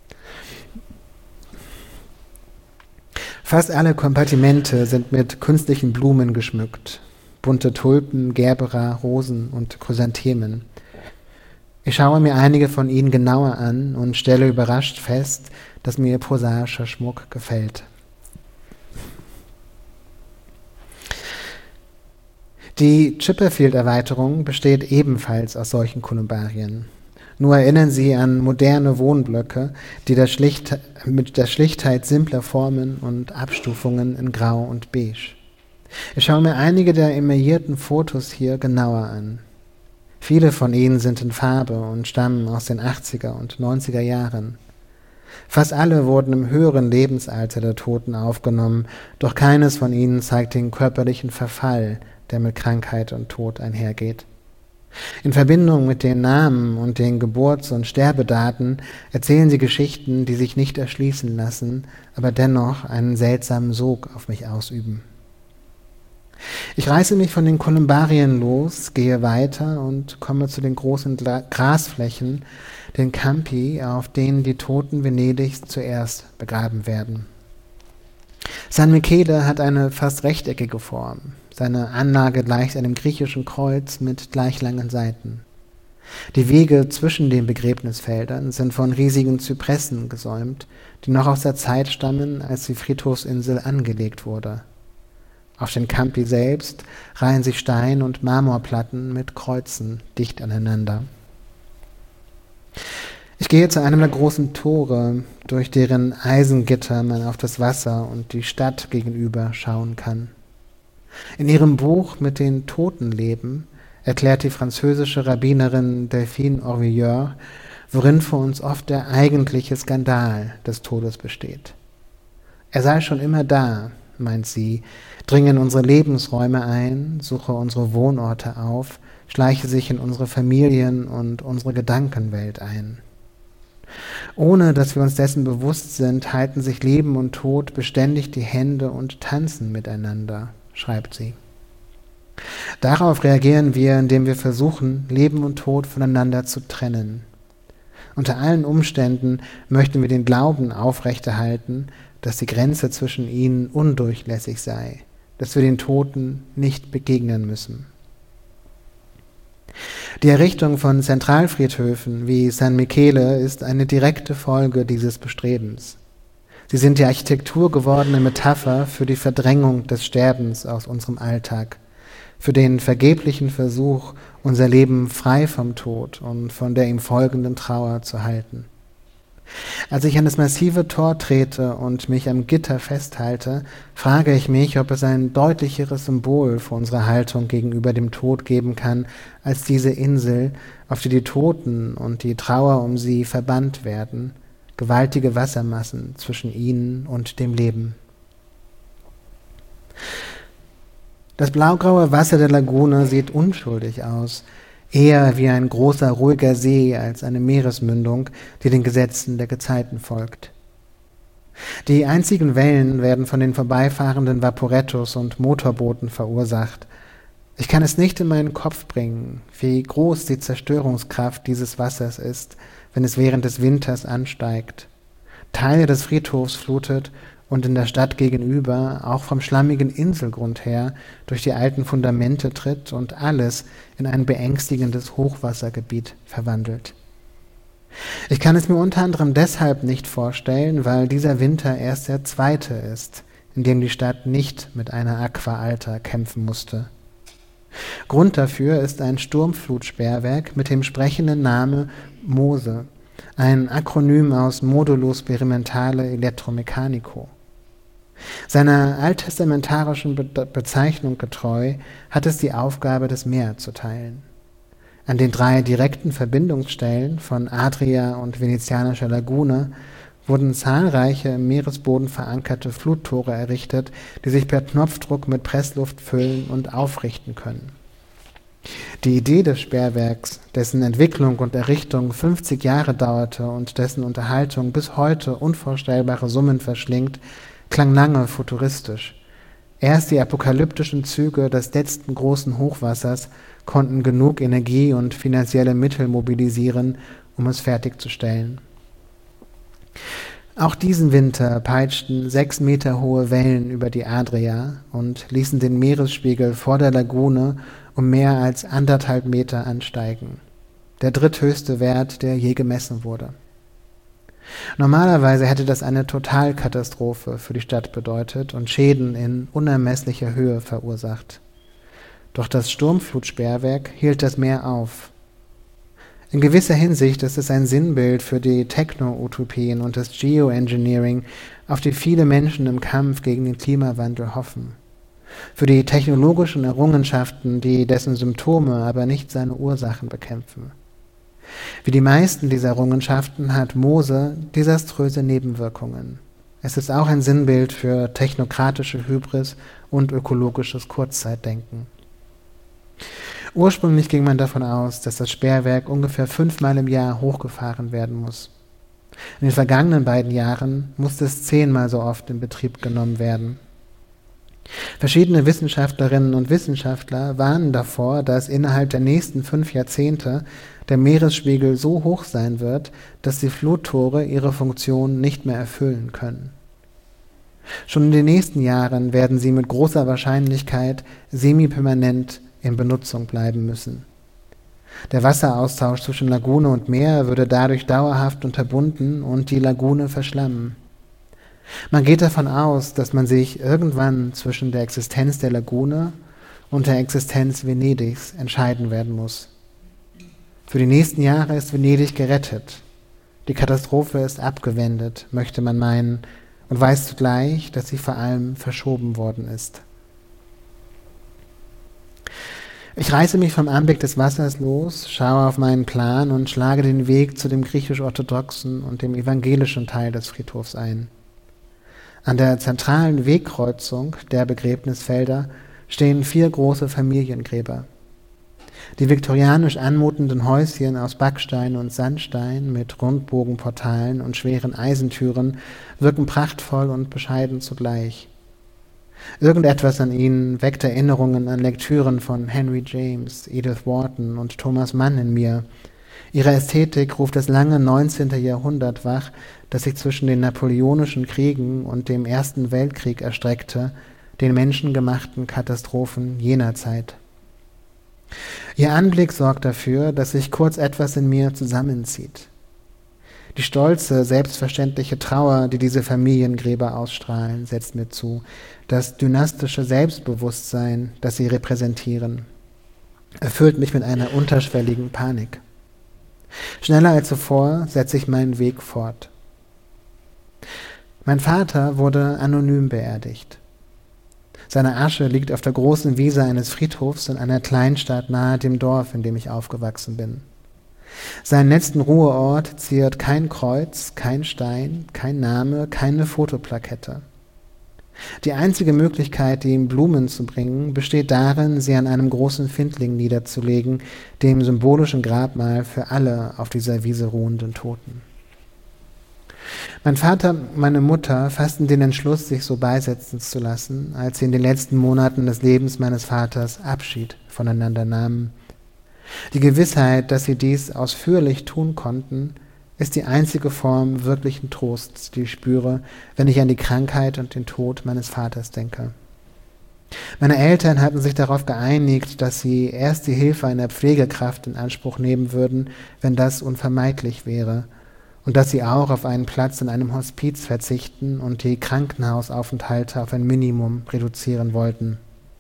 Fast alle Kompartimente sind mit künstlichen Blumen geschmückt. Bunte Tulpen, Gerbera, Rosen und Chrysanthemen. Ich schaue mir einige von ihnen genauer an und stelle überrascht fest, dass mir ihr prosaischer Schmuck gefällt. Die Chipperfield-Erweiterung besteht ebenfalls aus solchen Kolumbarien. Nur erinnern sie an moderne Wohnblöcke, die mit der Schlichtheit simpler Formen und Abstufungen in Grau und Beige. Ich schaue mir einige der emaillierten Fotos hier genauer an. Viele von ihnen sind in Farbe und stammen aus den 80er und 90er Jahren. Fast alle wurden im höheren Lebensalter der Toten aufgenommen, doch keines von ihnen zeigt den körperlichen Verfall, der mit Krankheit und Tod einhergeht. In Verbindung mit den Namen und den Geburts- und Sterbedaten erzählen sie Geschichten, die sich nicht erschließen lassen, aber dennoch einen seltsamen Sog auf mich ausüben. Ich reiße mich von den Kolumbarien los, gehe weiter und komme zu den großen Grasflächen, den Campi, auf denen die Toten Venedigs zuerst begraben werden. San Michele hat eine fast rechteckige Form. Seine Anlage gleicht einem griechischen Kreuz mit gleich langen Seiten. Die Wege zwischen den Begräbnisfeldern sind von riesigen Zypressen gesäumt, die noch aus der Zeit stammen, als die Friedhofsinsel angelegt wurde. Auf den Campi selbst reihen sich Stein- und Marmorplatten mit Kreuzen dicht aneinander. Ich gehe zu einem der großen Tore, durch deren Eisengitter man auf das Wasser und die Stadt gegenüber schauen kann. In ihrem Buch mit den Totenleben erklärt die französische Rabbinerin Delphine Orvilleur, worin für uns oft der eigentliche Skandal des Todes besteht. Er sei schon immer da, meint sie, dringe in unsere Lebensräume ein, suche unsere Wohnorte auf, schleiche sich in unsere Familien und unsere Gedankenwelt ein. Ohne dass wir uns dessen bewusst sind, halten sich Leben und Tod beständig die Hände und tanzen miteinander, schreibt sie. Darauf reagieren wir, indem wir versuchen, Leben und Tod voneinander zu trennen. Unter allen Umständen möchten wir den Glauben aufrechterhalten, dass die Grenze zwischen ihnen undurchlässig sei, dass wir den Toten nicht begegnen müssen. Die Errichtung von Zentralfriedhöfen wie San Michele ist eine direkte Folge dieses Bestrebens. Sie sind die Architektur gewordene Metapher für die Verdrängung des Sterbens aus unserem Alltag, für den vergeblichen Versuch, unser Leben frei vom Tod und von der ihm folgenden Trauer zu halten. Als ich an das massive Tor trete und mich am Gitter festhalte, frage ich mich, ob es ein deutlicheres Symbol für unsere Haltung gegenüber dem Tod geben kann, als diese Insel, auf die die Toten und die Trauer um sie verbannt werden, gewaltige Wassermassen zwischen ihnen und dem Leben. Das blaugraue Wasser der Lagune sieht unschuldig aus, eher wie ein großer, ruhiger See als eine Meeresmündung, die den Gesetzen der Gezeiten folgt. Die einzigen Wellen werden von den vorbeifahrenden Vaporettos und Motorbooten verursacht. Ich kann es nicht in meinen Kopf bringen, wie groß die Zerstörungskraft dieses Wassers ist, wenn es während des Winters ansteigt, Teile des Friedhofs flutet und in der Stadt gegenüber, auch vom schlammigen Inselgrund her, durch die alten Fundamente tritt und alles in ein beängstigendes Hochwassergebiet verwandelt. Ich kann es mir unter anderem deshalb nicht vorstellen, weil dieser Winter erst der zweite ist, in dem die Stadt nicht mit einer Aqua Alta kämpfen musste. Grund dafür ist ein Sturmflutsperrwerk mit dem sprechenden Namen MOSE, ein Akronym aus Modulo Sperimentale Elettromecanico. Seiner alttestamentarischen Bezeichnung getreu hat es die Aufgabe, das Meer zu teilen. An den 3 direkten Verbindungsstellen von Adria und Venezianischer Lagune wurden zahlreiche im Meeresboden verankerte Fluttore errichtet, die sich per Knopfdruck mit Pressluft füllen und aufrichten können. Die Idee des Sperrwerks, dessen Entwicklung und Errichtung 50 Jahre dauerte und dessen Unterhaltung bis heute unvorstellbare Summen verschlingt, klang lange futuristisch. Erst die apokalyptischen Züge des letzten großen Hochwassers konnten genug Energie und finanzielle Mittel mobilisieren, um es fertigzustellen. Auch diesen Winter peitschten 6 Meter hohe Wellen über die Adria und ließen den Meeresspiegel vor der Lagune um mehr als 1,5 Meter ansteigen. Der dritthöchste Wert, der je gemessen wurde. Normalerweise hätte das eine Totalkatastrophe für die Stadt bedeutet und Schäden in unermesslicher Höhe verursacht. Doch das Sturmflutsperrwerk hielt das Meer auf. In gewisser Hinsicht ist es ein Sinnbild für die Techno-Utopien und das Geoengineering, auf die viele Menschen im Kampf gegen den Klimawandel hoffen. Für die technologischen Errungenschaften, die dessen Symptome, aber nicht seine Ursachen bekämpfen. Wie die meisten dieser Errungenschaften hat MOSE desaströse Nebenwirkungen. Es ist auch ein Sinnbild für technokratische Hybris und ökologisches Kurzzeitdenken. Ursprünglich ging man davon aus, dass das Sperrwerk ungefähr 5-mal im Jahr hochgefahren werden muss. In den vergangenen beiden Jahren musste es 10-mal so oft in Betrieb genommen werden. Verschiedene Wissenschaftlerinnen und Wissenschaftler warnen davor, dass innerhalb der nächsten 5 Jahrzehnte der Meeresspiegel so hoch sein wird, dass die Fluttore ihre Funktion nicht mehr erfüllen können. Schon in den nächsten Jahren werden sie mit großer Wahrscheinlichkeit semipermanent in Benutzung bleiben müssen. Der Wasseraustausch zwischen Lagune und Meer würde dadurch dauerhaft unterbunden und die Lagune verschlammen. Man geht davon aus, dass man sich irgendwann zwischen der Existenz der Lagune und der Existenz Venedigs entscheiden werden muss. Für die nächsten Jahre ist Venedig gerettet. Die Katastrophe ist abgewendet, möchte man meinen, und weiß zugleich, dass sie vor allem verschoben worden ist. Ich reiße mich vom Anblick des Wassers los, schaue auf meinen Plan und schlage den Weg zu dem griechisch-orthodoxen und dem evangelischen Teil des Friedhofs ein. An der zentralen Wegkreuzung der Begräbnisfelder stehen 4 große Familiengräber. Die viktorianisch anmutenden Häuschen aus Backstein und Sandstein mit Rundbogenportalen und schweren Eisentüren wirken prachtvoll und bescheiden zugleich. Irgendetwas an ihnen weckt Erinnerungen an Lektüren von Henry James, Edith Wharton und Thomas Mann in mir. Ihre Ästhetik ruft das lange 19. Jahrhundert wach, das sich zwischen den napoleonischen Kriegen und dem Ersten Weltkrieg erstreckte, den menschengemachten Katastrophen jener Zeit. Ihr Anblick sorgt dafür, dass sich kurz etwas in mir zusammenzieht. Die stolze, selbstverständliche Trauer, die diese Familiengräber ausstrahlen, setzt mir zu. Das dynastische Selbstbewusstsein, das sie repräsentieren, erfüllt mich mit einer unterschwelligen Panik. Schneller als zuvor setze ich meinen Weg fort. Mein Vater wurde anonym beerdigt. Seine Asche liegt auf der großen Wiese eines Friedhofs in einer Kleinstadt nahe dem Dorf, in dem ich aufgewachsen bin. Seinen letzten Ruheort ziert kein Kreuz, kein Stein, kein Name, keine Fotoplakette. Die einzige Möglichkeit, ihm Blumen zu bringen, besteht darin, sie an einem großen Findling niederzulegen, dem symbolischen Grabmal für alle auf dieser Wiese ruhenden Toten. Mein Vater und meine Mutter fassten den Entschluss, sich so beisetzen zu lassen, als sie in den letzten Monaten des Lebens meines Vaters Abschied voneinander nahmen. Die Gewissheit, dass sie dies ausführlich tun konnten, ist die einzige Form wirklichen Trosts, die ich spüre, wenn ich an die Krankheit und den Tod meines Vaters denke. Meine Eltern hatten sich darauf geeinigt, dass sie erst die Hilfe einer Pflegekraft in Anspruch nehmen würden, wenn das unvermeidlich wäre, und dass sie auch auf einen Platz in einem Hospiz verzichten und die Krankenhausaufenthalte auf ein Minimum reduzieren wollten.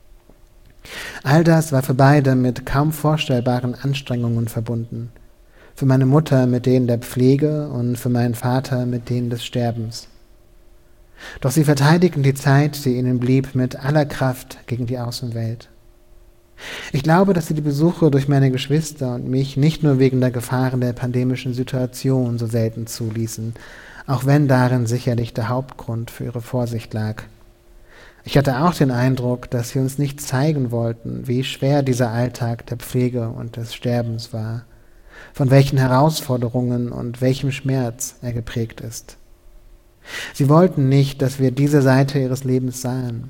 All das war für beide mit kaum vorstellbaren Anstrengungen verbunden. Für meine Mutter mit denen der Pflege und für meinen Vater mit denen des Sterbens. Doch sie verteidigten die Zeit, die ihnen blieb, mit aller Kraft gegen die Außenwelt. Ich glaube, dass sie die Besuche durch meine Geschwister und mich nicht nur wegen der Gefahren der pandemischen Situation so selten zuließen, auch wenn darin sicherlich der Hauptgrund für ihre Vorsicht lag. Ich hatte auch den Eindruck, dass sie uns nicht zeigen wollten, wie schwer dieser Alltag der Pflege und des Sterbens war, von welchen Herausforderungen und welchem Schmerz er geprägt ist. Sie wollten nicht, dass wir diese Seite ihres Lebens sahen.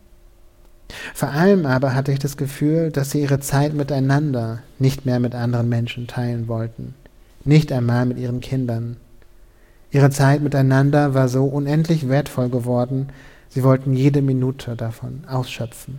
Vor allem aber hatte ich das Gefühl, dass sie ihre Zeit miteinander nicht mehr mit anderen Menschen teilen wollten, nicht einmal mit ihren Kindern. Ihre Zeit miteinander war so unendlich wertvoll geworden, sie wollten jede Minute davon ausschöpfen.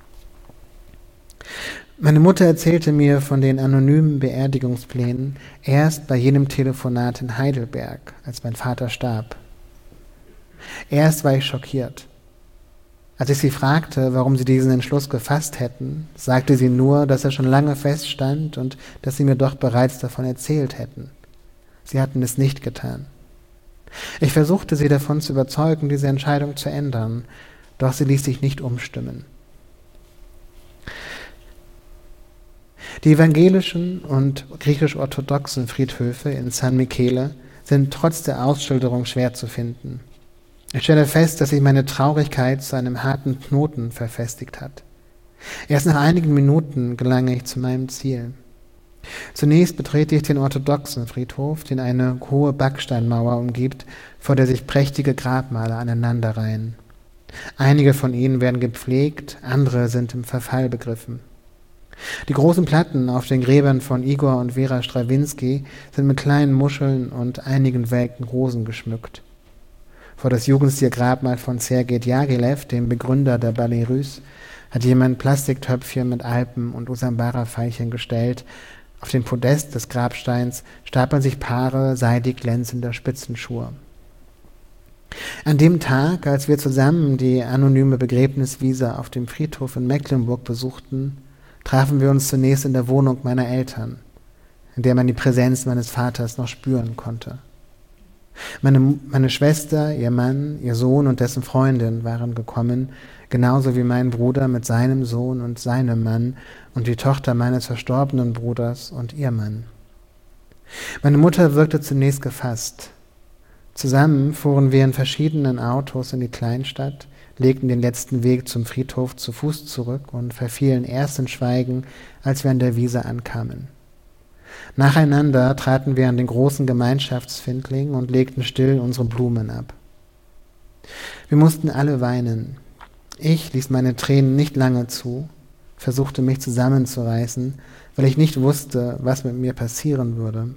Meine Mutter erzählte mir von den anonymen Beerdigungsplänen erst bei jenem Telefonat in Heidelberg, als mein Vater starb. Erst war ich schockiert. Als ich sie fragte, warum sie diesen Entschluss gefasst hätten, sagte sie nur, dass er schon lange feststand und dass sie mir doch bereits davon erzählt hätten. Sie hatten es nicht getan. Ich versuchte sie davon zu überzeugen, diese Entscheidung zu ändern, doch sie ließ sich nicht umstimmen. Die evangelischen und griechisch-orthodoxen Friedhöfe in San Michele sind trotz der Ausschilderung schwer zu finden. Ich stelle fest, dass sich meine Traurigkeit zu einem harten Knoten verfestigt hat. Erst nach einigen Minuten gelange ich zu meinem Ziel. Zunächst betrete ich den orthodoxen Friedhof, den eine hohe Backsteinmauer umgibt, vor der sich prächtige Grabmale aneinanderreihen. Einige von ihnen werden gepflegt, andere sind im Verfall begriffen. Die großen Platten auf den Gräbern von Igor und Vera Strawinski sind mit kleinen Muscheln und einigen welken Rosen geschmückt. Vor das Jugendstil-Grabmal von Sergej Djagilev, dem Begründer der Ballet Russe, hat jemand Plastiktöpfchen mit Alpen- und Usambara-Veilchen gestellt. Auf dem Podest des Grabsteins stapeln sich Paare seidig glänzender Spitzenschuhe. An dem Tag, als wir zusammen die anonyme Begräbniswiese auf dem Friedhof in Mecklenburg besuchten, trafen wir uns zunächst in der Wohnung meiner Eltern, in der man die Präsenz meines Vaters noch spüren konnte. Meine Schwester, ihr Mann, ihr Sohn und dessen Freundin waren gekommen, genauso wie mein Bruder mit seinem Sohn und seinem Mann und die Tochter meines verstorbenen Bruders und ihr Mann. Meine Mutter wirkte zunächst gefasst. Zusammen fuhren wir in verschiedenen Autos in die Kleinstadt, legten den letzten Weg zum Friedhof zu Fuß zurück und verfielen erst in Schweigen, als wir an der Wiese ankamen. Nacheinander traten wir an den großen Gemeinschaftsfindling und legten still unsere Blumen ab. Wir mussten alle weinen. Ich ließ meine Tränen nicht lange zu, versuchte mich zusammenzureißen, weil ich nicht wusste, was mit mir passieren würde.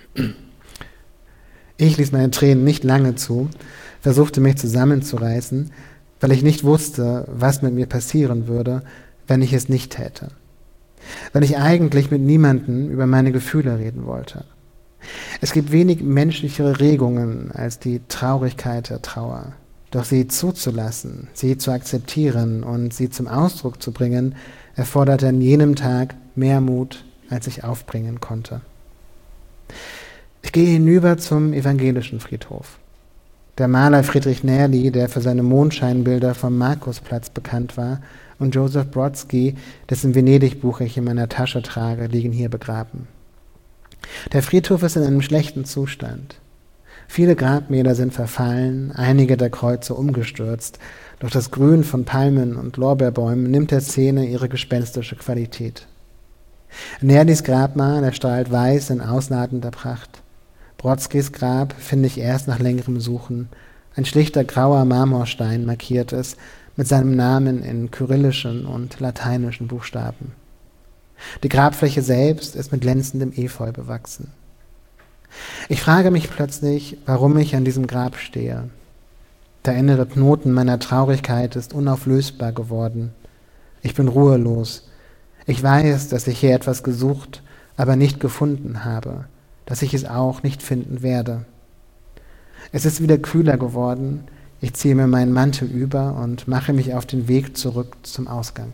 Ich ließ meine Tränen nicht lange zu, versuchte mich zusammenzureißen, weil ich nicht wusste, was mit mir passieren würde, wenn ich es nicht täte. Weil ich eigentlich mit niemandem über meine Gefühle reden wollte. Es gibt wenig menschlichere Regungen als die Traurigkeit der Trauer. Doch sie zuzulassen, sie zu akzeptieren und sie zum Ausdruck zu bringen, erforderte an jenem Tag mehr Mut, als ich aufbringen konnte. Ich gehe hinüber zum evangelischen Friedhof. Der Maler Friedrich Nerli, der für seine Mondscheinbilder vom Markusplatz bekannt war, und Joseph Brodsky, dessen Venedig-Buch ich in meiner Tasche trage, liegen hier begraben. Der Friedhof ist in einem schlechten Zustand. Viele Grabmäler sind verfallen, einige der Kreuze umgestürzt, doch das Grün von Palmen und Lorbeerbäumen nimmt der Szene ihre gespenstische Qualität. Nerlis Grabmal erstrahlt weiß in ausladender Pracht. Brodskys Grab finde ich erst nach längerem Suchen. Ein schlichter grauer Marmorstein markiert es mit seinem Namen in kyrillischen und lateinischen Buchstaben. Die Grabfläche selbst ist mit glänzendem Efeu bewachsen. Ich frage mich plötzlich, warum ich an diesem Grab stehe. Der innere Knoten meiner Traurigkeit ist unauflösbar geworden. Ich bin ruhelos. Ich weiß, dass ich hier etwas gesucht, aber nicht gefunden habe, dass ich es auch nicht finden werde. Es ist wieder kühler geworden. Ich ziehe mir meinen Mantel über und mache mich auf den Weg zurück zum Ausgang.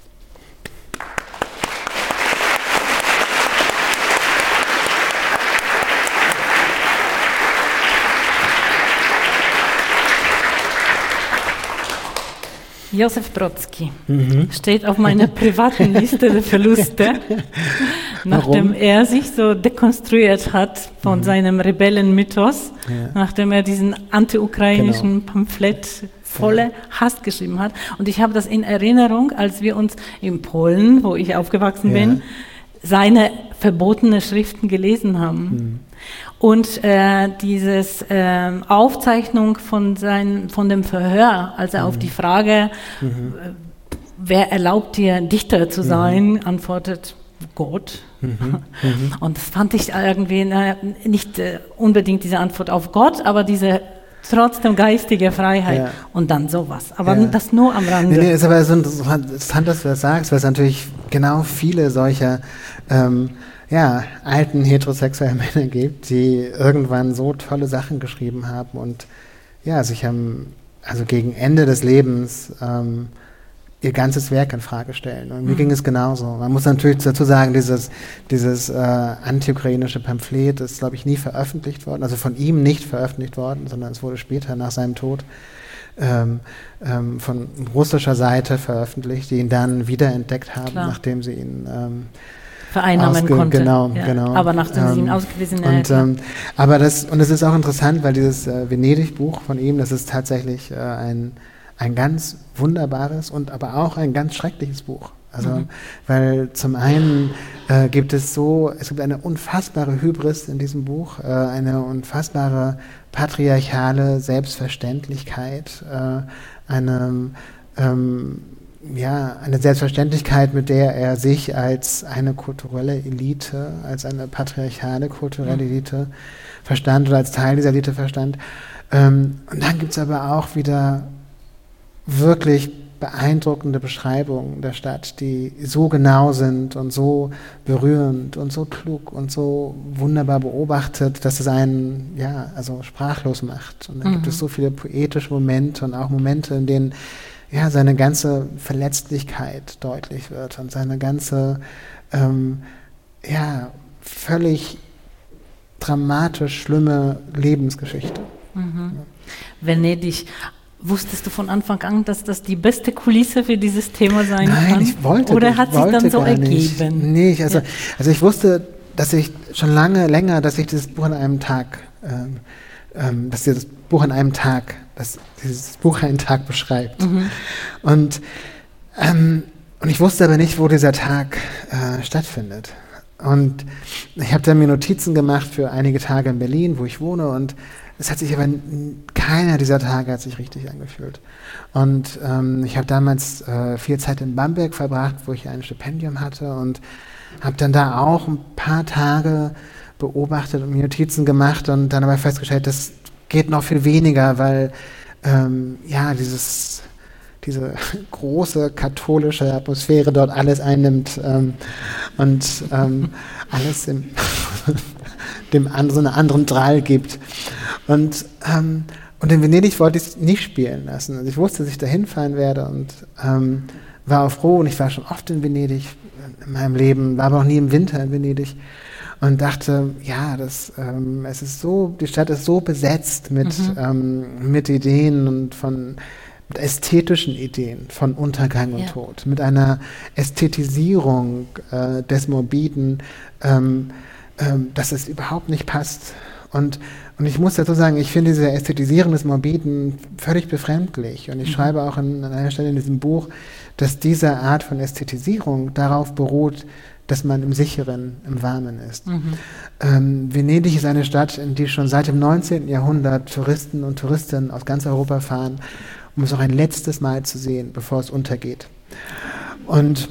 Josef Brodsky steht auf meiner privaten Liste der Verluste, nachdem er sich so dekonstruiert hat von seinem Rebellenmythos, nachdem er diesen anti-ukrainischen Pamphlet voller Hass geschrieben hat. Und ich habe das in Erinnerung, als wir uns in Polen, wo ich aufgewachsen bin, seine verbotene Schriften gelesen haben. Und dieses Aufzeichnung von dem Verhör, als er auf die Frage, wer erlaubt dir, Dichter zu sein, antwortet Gott. Und das fand ich irgendwie nicht unbedingt diese Antwort auf Gott, aber diese trotzdem geistige Freiheit und dann sowas. Aber das nur am Rande. Nee, ist aber so interessant, dass du das sagst, weil es natürlich genau viele solcher alten heterosexuellen Männer gibt, die irgendwann so tolle Sachen geschrieben haben und sich also gegen Ende des Lebens ihr ganzes Werk in Frage stellen. Und mir ging es genauso. Man muss natürlich dazu sagen, dieses anti-ukrainische Pamphlet ist, glaube ich, nie veröffentlicht worden, also von ihm nicht veröffentlicht worden, sondern es wurde später nach seinem Tod von russischer Seite veröffentlicht, die ihn dann wiederentdeckt haben, nachdem sie ihn vereinnahmen konnte. Genau. Aber nachdem sie ihn ausgewiesen hätten. Aber es ist auch interessant, weil dieses Venedig-Buch von ihm, das ist tatsächlich ein ganz wunderbares und aber auch ein ganz schreckliches Buch. Also, weil zum einen gibt es eine unfassbare Hybris in diesem Buch, eine unfassbare patriarchale Selbstverständlichkeit, eine Selbstverständlichkeit, mit der er sich als eine kulturelle Elite, als eine patriarchale kulturelle Elite verstand oder als Teil dieser Elite verstand. Und dann gibt es aber auch wieder wirklich beeindruckende Beschreibungen der Stadt, die so genau sind und so berührend und so klug und so wunderbar beobachtet, dass es einen sprachlos macht. Und dann gibt es so viele poetische Momente und auch Momente, in denen seine ganze Verletzlichkeit deutlich wird und seine ganze völlig dramatisch schlimme Lebensgeschichte. Venedig. Wusstest du von Anfang an, dass das die beste Kulisse für dieses Thema sein kann? Nein, ich wollte Oder hat sich dann so ergeben? Nicht. Also ich wusste, dass ich schon länger, dass ich dieses Buch an einem Tag, dieses Buch einen Tag beschreibt. Und ich wusste aber nicht, wo dieser Tag stattfindet. Und ich habe dann mir Notizen gemacht für einige Tage in Berlin, wo ich wohne, und es hat sich aber keiner dieser Tage hat sich richtig angefühlt. Und ich habe damals viel Zeit in Bamberg verbracht, wo ich ein Stipendium hatte, und habe dann da auch ein paar Tage beobachtet und mir Notizen gemacht und dann aber festgestellt, das geht noch viel weniger, weil diese große katholische Atmosphäre dort alles einnimmt und alles dem so einen anderen Drall gibt. Und in Venedig wollte ich es nicht spielen lassen. Also ich wusste, dass ich da hinfahren werde und war auch froh. Und ich war schon oft in Venedig in meinem Leben, war aber noch nie im Winter in Venedig. Und dachte, ja, es ist so, die Stadt ist so besetzt mit Ideen und mit ästhetischen Ideen von Untergang und Tod, mit einer Ästhetisierung des Morbiden, dass es überhaupt nicht passt. Und ich muss dazu sagen, ich finde diese Ästhetisierung des Morbiden völlig befremdlich. Und ich schreibe auch an einer Stelle in diesem Buch, dass diese Art von Ästhetisierung darauf beruht, dass man im Sicheren, im Warmen ist. Venedig ist eine Stadt, in die schon seit dem 19. Jahrhundert Touristen und Touristinnen aus ganz Europa fahren, um es auch ein letztes Mal zu sehen, bevor es untergeht. Und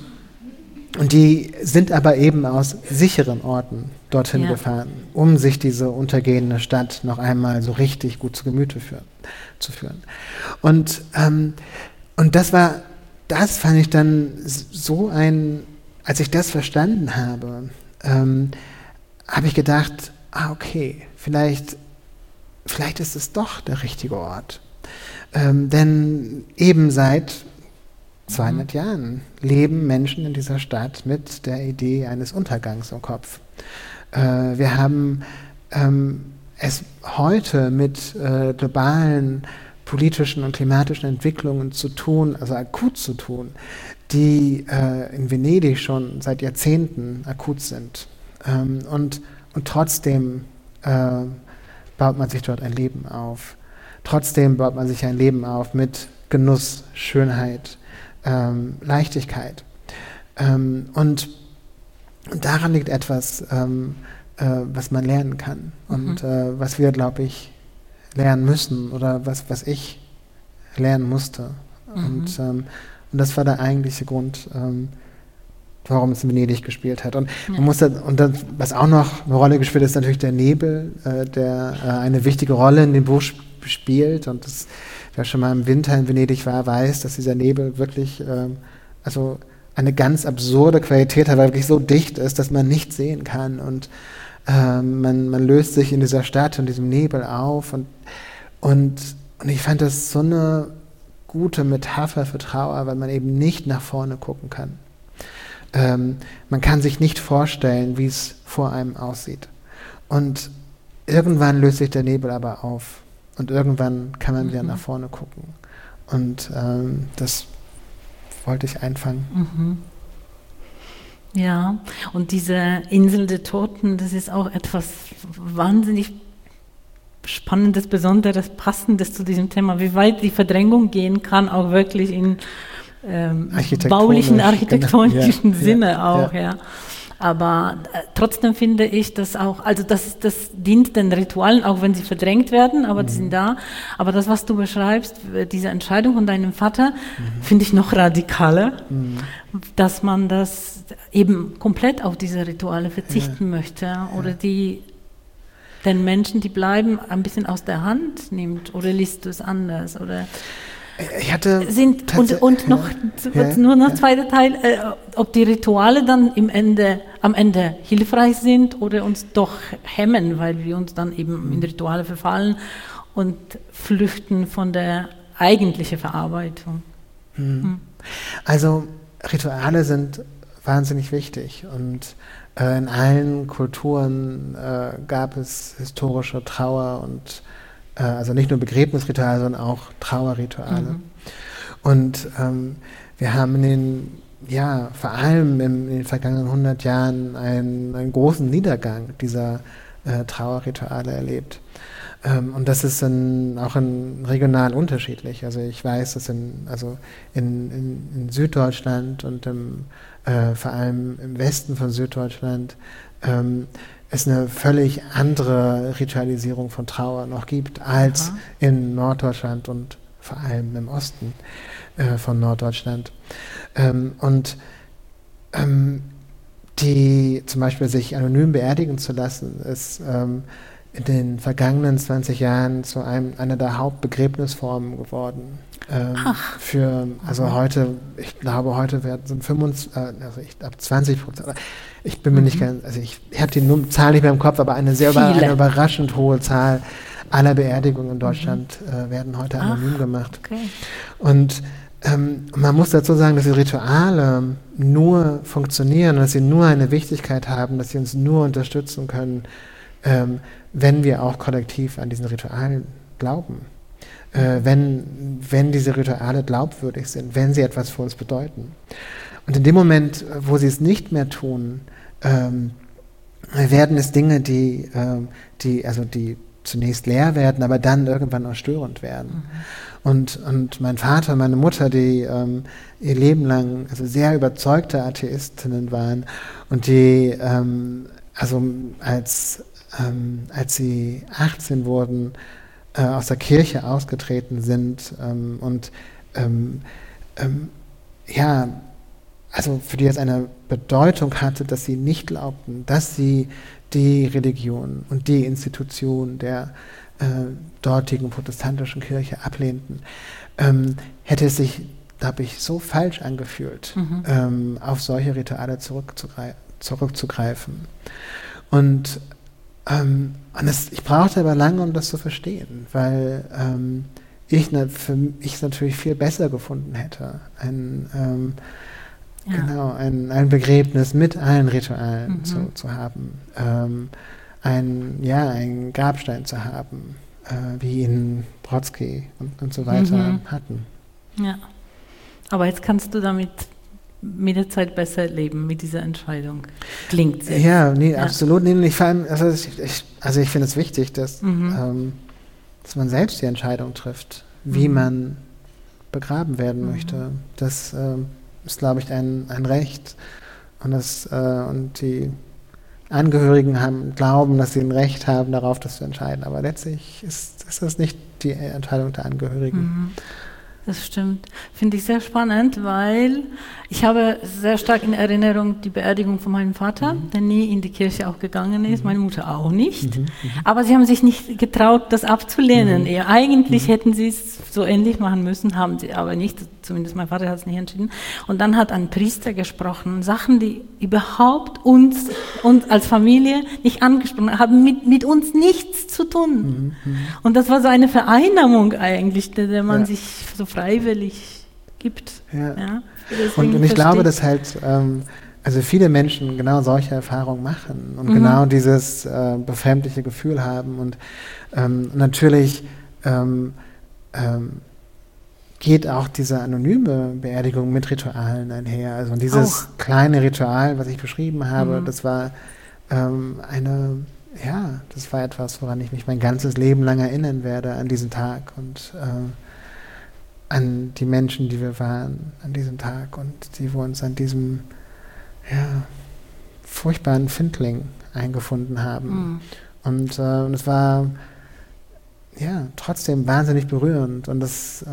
die sind aber eben aus sicheren Orten dorthin gefahren, um sich diese untergehende Stadt noch einmal so richtig gut zu Gemüte zu führen. Und das fand ich dann so als ich das verstanden habe, habe ich gedacht, okay, vielleicht ist es doch der richtige Ort. Denn eben seit 200 Jahren leben Menschen in dieser Stadt mit der Idee eines Untergangs im Kopf. Wir haben es heute mit globalen politischen und klimatischen Entwicklungen zu tun, also akut zu tun, die in Venedig schon seit Jahrzehnten akut sind. Und trotzdem baut man sich dort ein Leben auf. Trotzdem baut man sich ein Leben auf mit Genuss, Schönheit, Leichtigkeit. Und daran liegt etwas, was man lernen kann und was wir, glaube ich, lernen müssen oder was ich lernen musste. Und das war der eigentliche Grund, warum es in Venedig gespielt hat. Und was auch noch eine Rolle gespielt hat, ist natürlich der Nebel, der eine wichtige Rolle in dem Buch spielt. Und wer schon mal im Winter in Venedig war, weiß, dass dieser Nebel wirklich also eine ganz absurde Qualität hat, weil er wirklich so dicht ist, dass man nichts sehen kann. Und man löst sich in dieser Stadt und diesem Nebel auf. Und ich fand das so eine gute Metapher für Trauer, weil man eben nicht nach vorne gucken kann. Man kann sich nicht vorstellen, wie es vor einem aussieht. Und irgendwann löst sich der Nebel aber auf. Und irgendwann kann man wieder nach vorne gucken. Und das wollte ich einfangen. Ja, und diese Insel der Toten, das ist auch etwas wahnsinnig Spannendes, Besonderes, Passendes zu diesem Thema, wie weit die Verdrängung gehen kann, auch wirklich in baulichen, architektonischen Sinne auch, ja. Aber trotzdem finde ich, dass auch, also das dient den Ritualen, auch wenn sie verdrängt werden, aber die sind da. Aber das, was du beschreibst, diese Entscheidung von deinem Vater, finde ich noch radikaler, dass man das eben komplett auf diese Rituale verzichten möchte oder den Menschen, die bleiben, ein bisschen aus der Hand nimmt, oder liest du es anders, oder ich hatte nur noch zweiter Teil, ob die Rituale dann am Ende hilfreich sind oder uns doch hemmen, weil wir uns dann eben in Rituale verfallen und flüchten von der eigentlichen Verarbeitung. Also Rituale sind wahnsinnig wichtig und in allen Kulturen gab es historische Trauer und also nicht nur Begräbnisrituale, sondern auch Trauerrituale. Und wir haben vor allem in den vergangenen 100 Jahren einen großen Niedergang dieser Trauerrituale erlebt. Und das ist auch regional unterschiedlich. Also ich weiß, dass in Süddeutschland und vor allem im Westen von Süddeutschland es eine völlig andere Ritualisierung von Trauer noch gibt als in Norddeutschland und vor allem im Osten von Norddeutschland. Die zum Beispiel sich anonym beerdigen zu lassen, ist in den vergangenen 20 Jahren zu einer der Hauptbegräbnisformen geworden. Also heute, ich glaube, heute sind 25, also ich glaube 20%. Ich bin mir nicht ganz, also ich habe die Zahl nicht mehr im Kopf, aber eine überraschend hohe Zahl aller Beerdigungen in Deutschland werden heute anonym gemacht. Okay. Und man muss dazu sagen, dass die Rituale nur funktionieren, dass sie nur eine Wichtigkeit haben, dass sie uns nur unterstützen können, wenn wir auch kollektiv an diesen Ritualen glauben. Wenn diese Rituale glaubwürdig sind, wenn sie etwas für uns bedeuten. Und in dem Moment, wo sie es nicht mehr tun, werden es Dinge, die zunächst leer werden, aber dann irgendwann auch störend werden. Und mein Vater und meine Mutter, die ihr Leben lang also sehr überzeugte Atheistinnen waren und die als sie 18 wurden, aus der Kirche ausgetreten sind also für die es eine Bedeutung hatte, dass sie nicht glaubten, dass sie die Religion und die Institution der dortigen protestantischen Kirche ablehnten, hätte es sich, glaube ich, so falsch angefühlt, auf solche Rituale zurückzugreifen. Und ich brauchte aber lange, um das zu verstehen, weil ich es natürlich viel besser gefunden hätte, ein Begräbnis mit allen Ritualen zu haben, einen Grabstein zu haben, wie ihn Brodsky und so weiter hatten. Ja, aber jetzt kannst du damit mit der Zeit besser leben, mit dieser Entscheidung. Klingt sehr. Ja, absolut. Nee, vor allem, ich finde es wichtig, dass man selbst die Entscheidung trifft, wie man begraben werden möchte. Das ist, glaube ich, ein Recht. Und die Angehörigen glauben, dass sie ein Recht haben, darauf das zu entscheiden. Aber letztlich ist das nicht die Entscheidung der Angehörigen. Das stimmt. Finde ich sehr spannend, weil ich habe sehr stark in Erinnerung die Beerdigung von meinem Vater, der nie in die Kirche auch gegangen ist, meine Mutter auch nicht. Aber sie haben sich nicht getraut, das abzulehnen. Eigentlich hätten sie es so ähnlich machen müssen, haben sie aber nicht. Zumindest mein Vater hat es nicht entschieden. Und dann hat ein Priester gesprochen, Sachen, die überhaupt uns als Familie nicht angesprochen haben, mit uns nichts zu tun. Und das war so eine Vereinnahmung eigentlich, der man sich so freiwillig gibt. Ja. Und ich glaube, dass halt viele Menschen genau solche Erfahrungen machen und genau dieses befremdliche Gefühl haben. Und natürlich geht auch diese anonyme Beerdigung mit Ritualen einher. Also dieses kleine Ritual, was ich beschrieben habe, das war das war etwas, woran ich mich mein ganzes Leben lang erinnern werde, an diesen Tag und an die Menschen, die wir waren an diesem Tag und die wir uns an diesem furchtbaren Findling eingefunden haben. Und es war trotzdem wahnsinnig berührend und es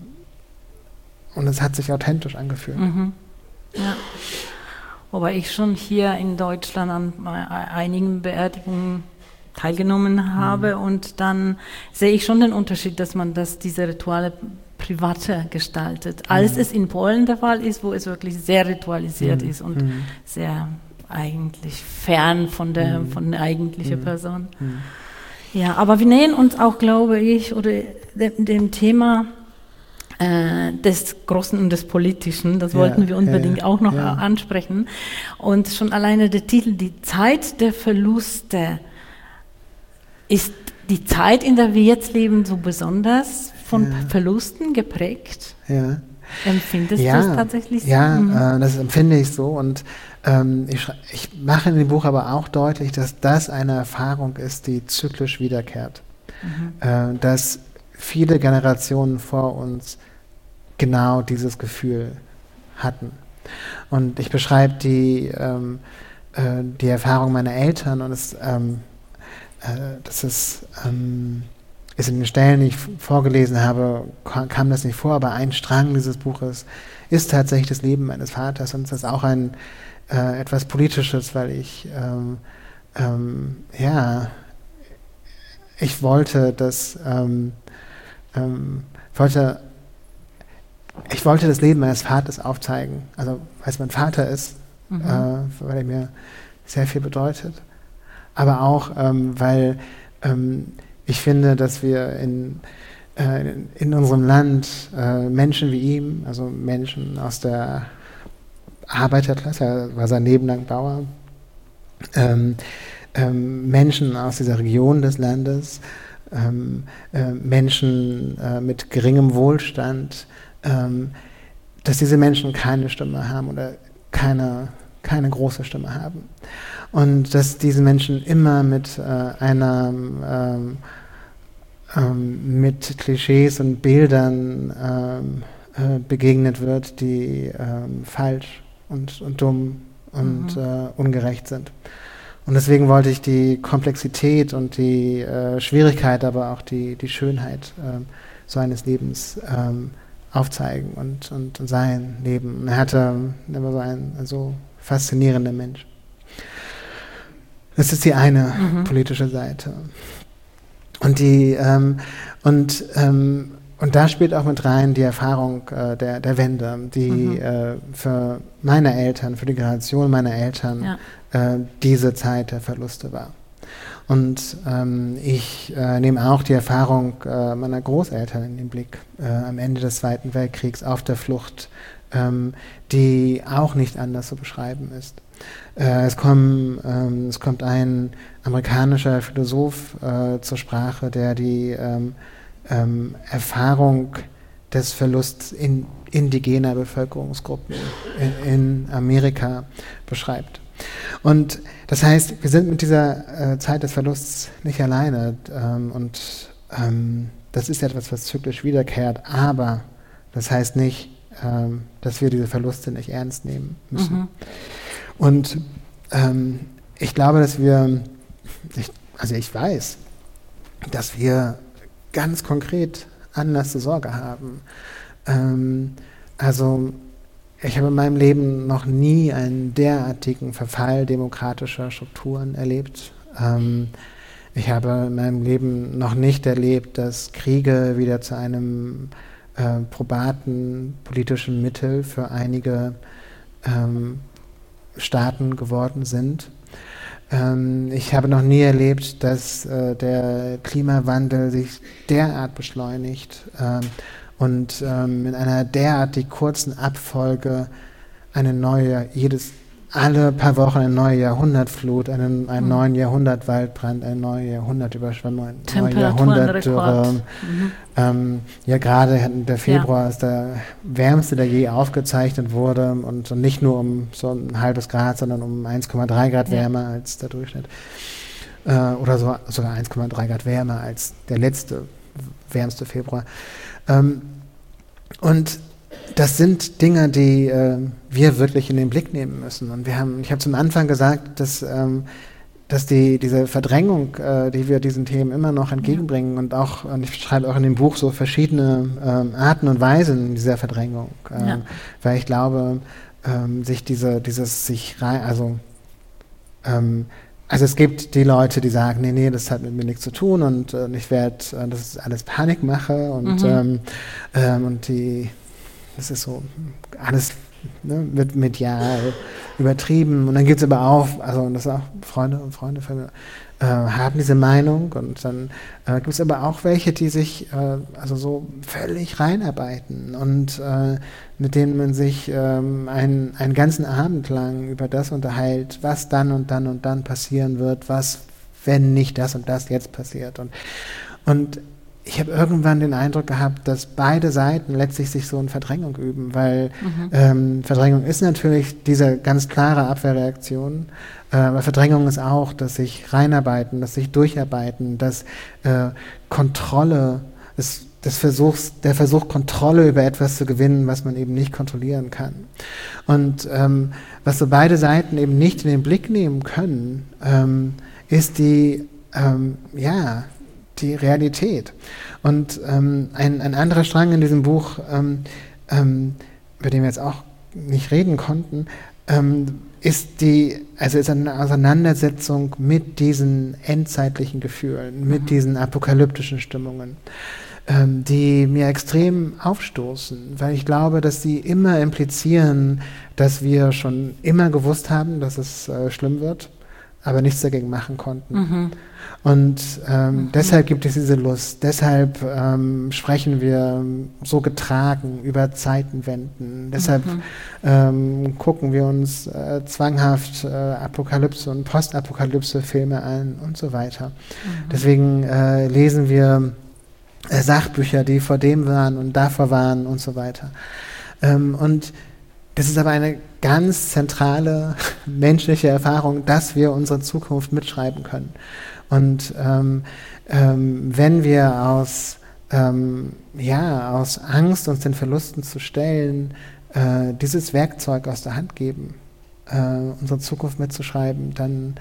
hat sich authentisch angefühlt. Ja. Wobei ich schon hier in Deutschland an einigen Beerdigungen teilgenommen habe und dann sehe ich schon den Unterschied, dass man diese Rituale privater gestaltet, als es in Polen der Fall ist, wo es wirklich sehr ritualisiert ist und sehr eigentlich fern von der eigentlichen Person. Ja, aber wir nähern uns auch, glaube ich, oder dem Thema des Großen und des Politischen, das wollten wir unbedingt auch noch ansprechen. Und schon alleine der Titel, die Zeit der Verluste, ist die Zeit, in der wir jetzt leben, so besonders von Verlusten geprägt? Ja. Empfindest du es tatsächlich so? Ja, das empfinde ich so und ich mache in dem Buch aber auch deutlich, dass das eine Erfahrung ist, die zyklisch wiederkehrt. Dass viele Generationen vor uns genau dieses Gefühl hatten. Und ich beschreibe die Erfahrung meiner Eltern und das ist in den Stellen, die ich vorgelesen habe, kam das nicht vor, aber ein Strang dieses Buches ist tatsächlich das Leben meines Vaters und es ist auch etwas Politisches, weil ich ich wollte das Leben meines Vaters aufzeigen. Also, weil es mein Vater ist, weil er mir sehr viel bedeutet. Aber auch, weil ich finde, dass wir in unserem Land Menschen wie ihm, also Menschen aus der Arbeiterklasse, er war sein Leben lang Bauer, Menschen aus dieser Region des Landes, Menschen mit geringem Wohlstand, dass diese Menschen keine Stimme haben oder keine große Stimme haben. Und dass diese Menschen immer mit mit Klischees und Bildern begegnet wird, die falsch und dumm und ungerecht sind. Und deswegen wollte ich die Komplexität und die Schwierigkeit, aber auch die Schönheit so eines Lebens aufzeigen und sein Leben. Er war so ein so faszinierender Mensch. Das ist die eine politische Seite. Und und da spielt auch mit rein die Erfahrung der Wende, die für meine Eltern, für die Generation meiner Eltern diese Zeit der Verluste war. Und ich nehme auch die Erfahrung meiner Großeltern in den Blick am Ende des Zweiten Weltkriegs auf der Flucht, die auch nicht anders zu beschreiben ist. Es kommt ein amerikanischer Philosoph zur Sprache, der die Erfahrung des Verlusts indigener Bevölkerungsgruppen in Amerika beschreibt. Und das heißt, wir sind mit dieser Zeit des Verlusts nicht alleine das ist etwas, was zyklisch wiederkehrt, aber das heißt nicht, dass wir diese Verluste nicht ernst nehmen müssen. Und ich glaube, dass ich weiß, dass wir ganz konkret Anlass zur Sorge haben. Ich habe in meinem Leben noch nie einen derartigen Verfall demokratischer Strukturen erlebt. Ich habe in meinem Leben noch nicht erlebt, dass Kriege wieder zu einem probaten politischen Mittel für einige Staaten geworden sind. Ich habe noch nie erlebt, dass der Klimawandel sich derart beschleunigt und in einer derartig kurzen Abfolge alle paar Wochen eine neue Jahrhundertflut, einen neuen Jahrhundertwaldbrand, eine neue Jahrhundertüberschwemmung, eine neue Jahrhundertdürre. Gerade der Februar ist der wärmste, der je aufgezeichnet wurde und nicht nur um so ein halbes Grad, sondern um 1,3 Grad wärmer als der Durchschnitt. Oder sogar 1,3 Grad wärmer als der letzte wärmste Februar. Und das sind Dinge, die wir wirklich in den Blick nehmen müssen. Und ich habe zum Anfang gesagt, dass diese Verdrängung, die wir diesen Themen immer noch entgegenbringen und ich schreibe auch in dem Buch so verschiedene Arten und Weisen dieser Verdrängung, weil ich glaube, also es gibt die Leute, die sagen, nee, das hat mit mir nichts zu tun und das ist alles Panikmache und das ist so, alles wird medial übertrieben. Und dann gibt es aber auch, und das ist auch Freunde von mir, haben diese Meinung. Und dann gibt es aber auch welche, die sich so völlig reinarbeiten und mit denen man sich einen ganzen Abend lang über das unterhält, was dann und dann und dann passieren wird, was, wenn nicht das und das jetzt passiert. Und ich habe irgendwann den Eindruck gehabt, dass beide Seiten letztlich sich so in Verdrängung üben, weil Verdrängung ist natürlich diese ganz klare Abwehrreaktion, aber Verdrängung ist auch, dass sich reinarbeiten, dass sich durcharbeiten, dass Kontrolle, der Versuch, Kontrolle über etwas zu gewinnen, was man eben nicht kontrollieren kann. Und was so beide Seiten eben nicht in den Blick nehmen können, ist die Realität. Und ein anderer Strang in diesem Buch, über den wir jetzt auch nicht reden konnten, ist eine Auseinandersetzung mit diesen endzeitlichen Gefühlen, mit diesen apokalyptischen Stimmungen, die mir extrem aufstoßen, weil ich glaube, dass sie immer implizieren, dass wir schon immer gewusst haben, dass es schlimm wird, aber nichts dagegen machen konnten. Und deshalb gibt es diese Lust, deshalb sprechen wir so getragen über Zeitenwenden, deshalb gucken wir uns zwanghaft Apokalypse und Postapokalypse-Filme an und so weiter. Deswegen lesen wir Sachbücher, die vor dem waren und davor waren und so weiter. Und das ist aber eine ganz zentrale menschliche Erfahrung, dass wir unsere Zukunft mitschreiben können. Und wenn wir aus Angst, uns den Verlusten zu stellen, dieses Werkzeug aus der Hand geben, unsere Zukunft mitzuschreiben, dann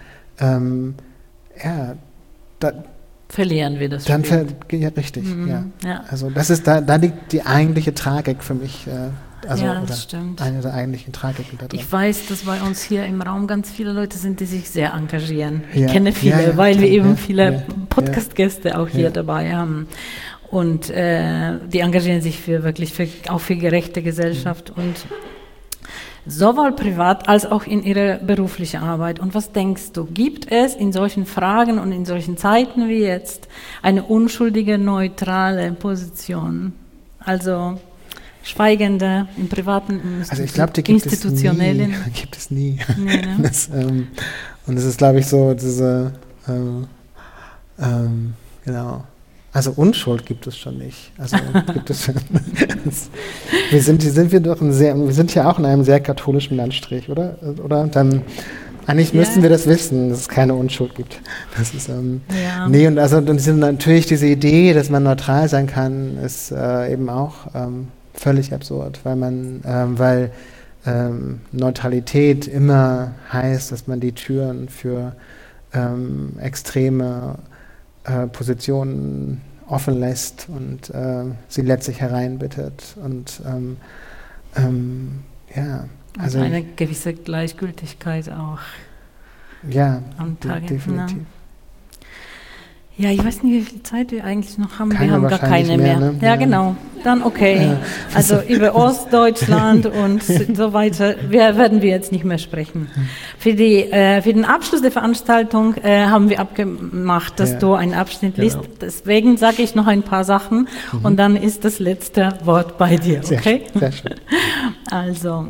verlieren wir das. Dann richtig, ja. Also das ist da liegt die eigentliche Tragik für mich. Das stimmt. Eine der eigentlichen Tragiken da drin. Ich weiß, dass bei uns hier im Raum ganz viele Leute sind, die sich sehr engagieren. Ich kenne viele, weil wir eben viele Podcast-Gäste auch hier dabei haben. Und die engagieren sich auch für gerechte Gesellschaft und sowohl privat als auch in ihrer beruflichen Arbeit. Und was denkst du, gibt es in solchen Fragen und in solchen Zeiten wie jetzt eine unschuldige, neutrale Position? Also schweigende, im privaten, institutionellen? Gibt es nie. Nee, ne? Und es ist, glaube ich, so diese, genau. Also Unschuld gibt es schon nicht. Also gibt es wir sind ja auch in einem sehr katholischen Landstrich, oder? Oder dann eigentlich müssten wir das wissen, dass es keine Unschuld gibt. Das ist nee, und also und natürlich diese Idee, dass man neutral sein kann, ist eben auch völlig absurd, weil Neutralität immer heißt, dass man die Türen für extreme Positionen offen lässt und sie letztlich hereinbittet und also eine gewisse Gleichgültigkeit auch. Ja, am Tage. definitiv. Ja, ich weiß nicht, wie viel Zeit wir eigentlich noch haben. Wir haben gar keine mehr. Ne? Ja, genau. Dann okay. Ja. Also über Ostdeutschland und so weiter werden wir jetzt nicht mehr sprechen. Für den Abschluss der Veranstaltung haben wir abgemacht, dass du einen Abschnitt liest. Deswegen sage ich noch ein paar Sachen und dann ist das letzte Wort bei dir. Okay? Sehr schön. Also,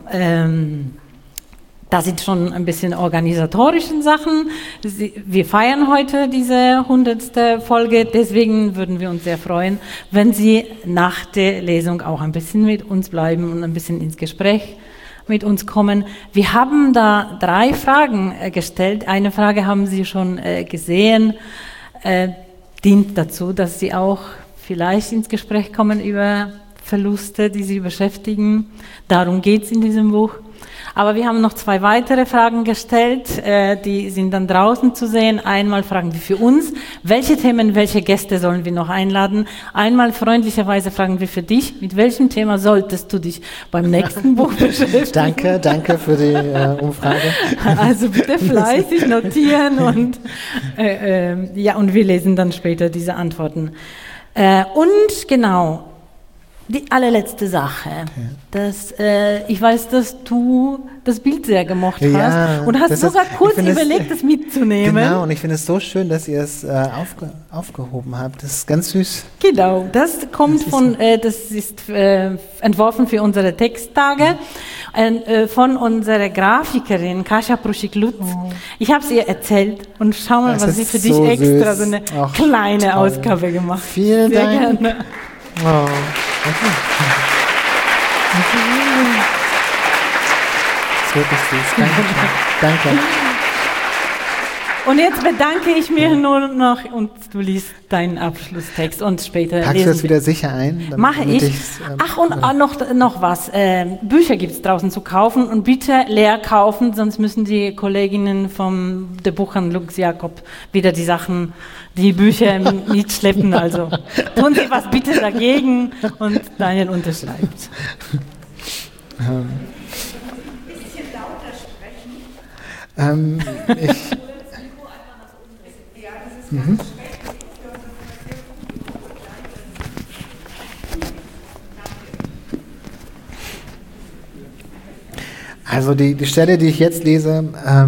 das sind schon ein bisschen organisatorische Sachen. Wir feiern heute diese 100. Folge, deswegen würden wir uns sehr freuen, wenn Sie nach der Lesung auch ein bisschen mit uns bleiben und ein bisschen ins Gespräch mit uns kommen. Wir haben da 3 Fragen gestellt. Eine Frage haben Sie schon gesehen, dient dazu, dass Sie auch vielleicht ins Gespräch kommen über Verluste, die Sie beschäftigen. Darum geht es in diesem Buch. Aber wir haben noch 2 weitere Fragen gestellt, die sind dann draußen zu sehen. Einmal fragen wir für uns, welche Themen, welche Gäste sollen wir noch einladen. Einmal freundlicherweise fragen wir für dich, mit welchem Thema solltest du dich beim nächsten Buch beschäftigen? Danke für die Umfrage. Also bitte fleißig notieren und wir lesen dann später diese Antworten. Und genau, die allerletzte Sache, ich weiß, dass du das Bild sehr gemocht hast und hast sogar kurz überlegt, es mitzunehmen. Genau, und ich finde es so schön, dass ihr es aufgehoben habt. Das ist ganz süß. Genau, das ist entworfen für unsere Texttage von unserer Grafikerin Kasia Pruschik-Lutz. Oh. Ich habe es ihr erzählt und schau mal, was sie für dich extra so eine kleine Ausgabe gemacht hat. Vielen Dank. Gerne. Oh. Das ist wirklich süß. Danke. Und jetzt bedanke ich mich nur noch und du liest deinen Abschlusstext und später packst du das wieder sicher ein? Mache ich. Ach, und noch was. Bücher gibt es draußen zu kaufen und bitte leer kaufen, sonst müssen die Kolleginnen vom der Buchhandlung Lux Jakob wieder die Bücher mitschleppen. Also tun Sie was bitte dagegen und Daniel unterschreibt. Ich, mhm. Also die Stelle, die ich jetzt lese,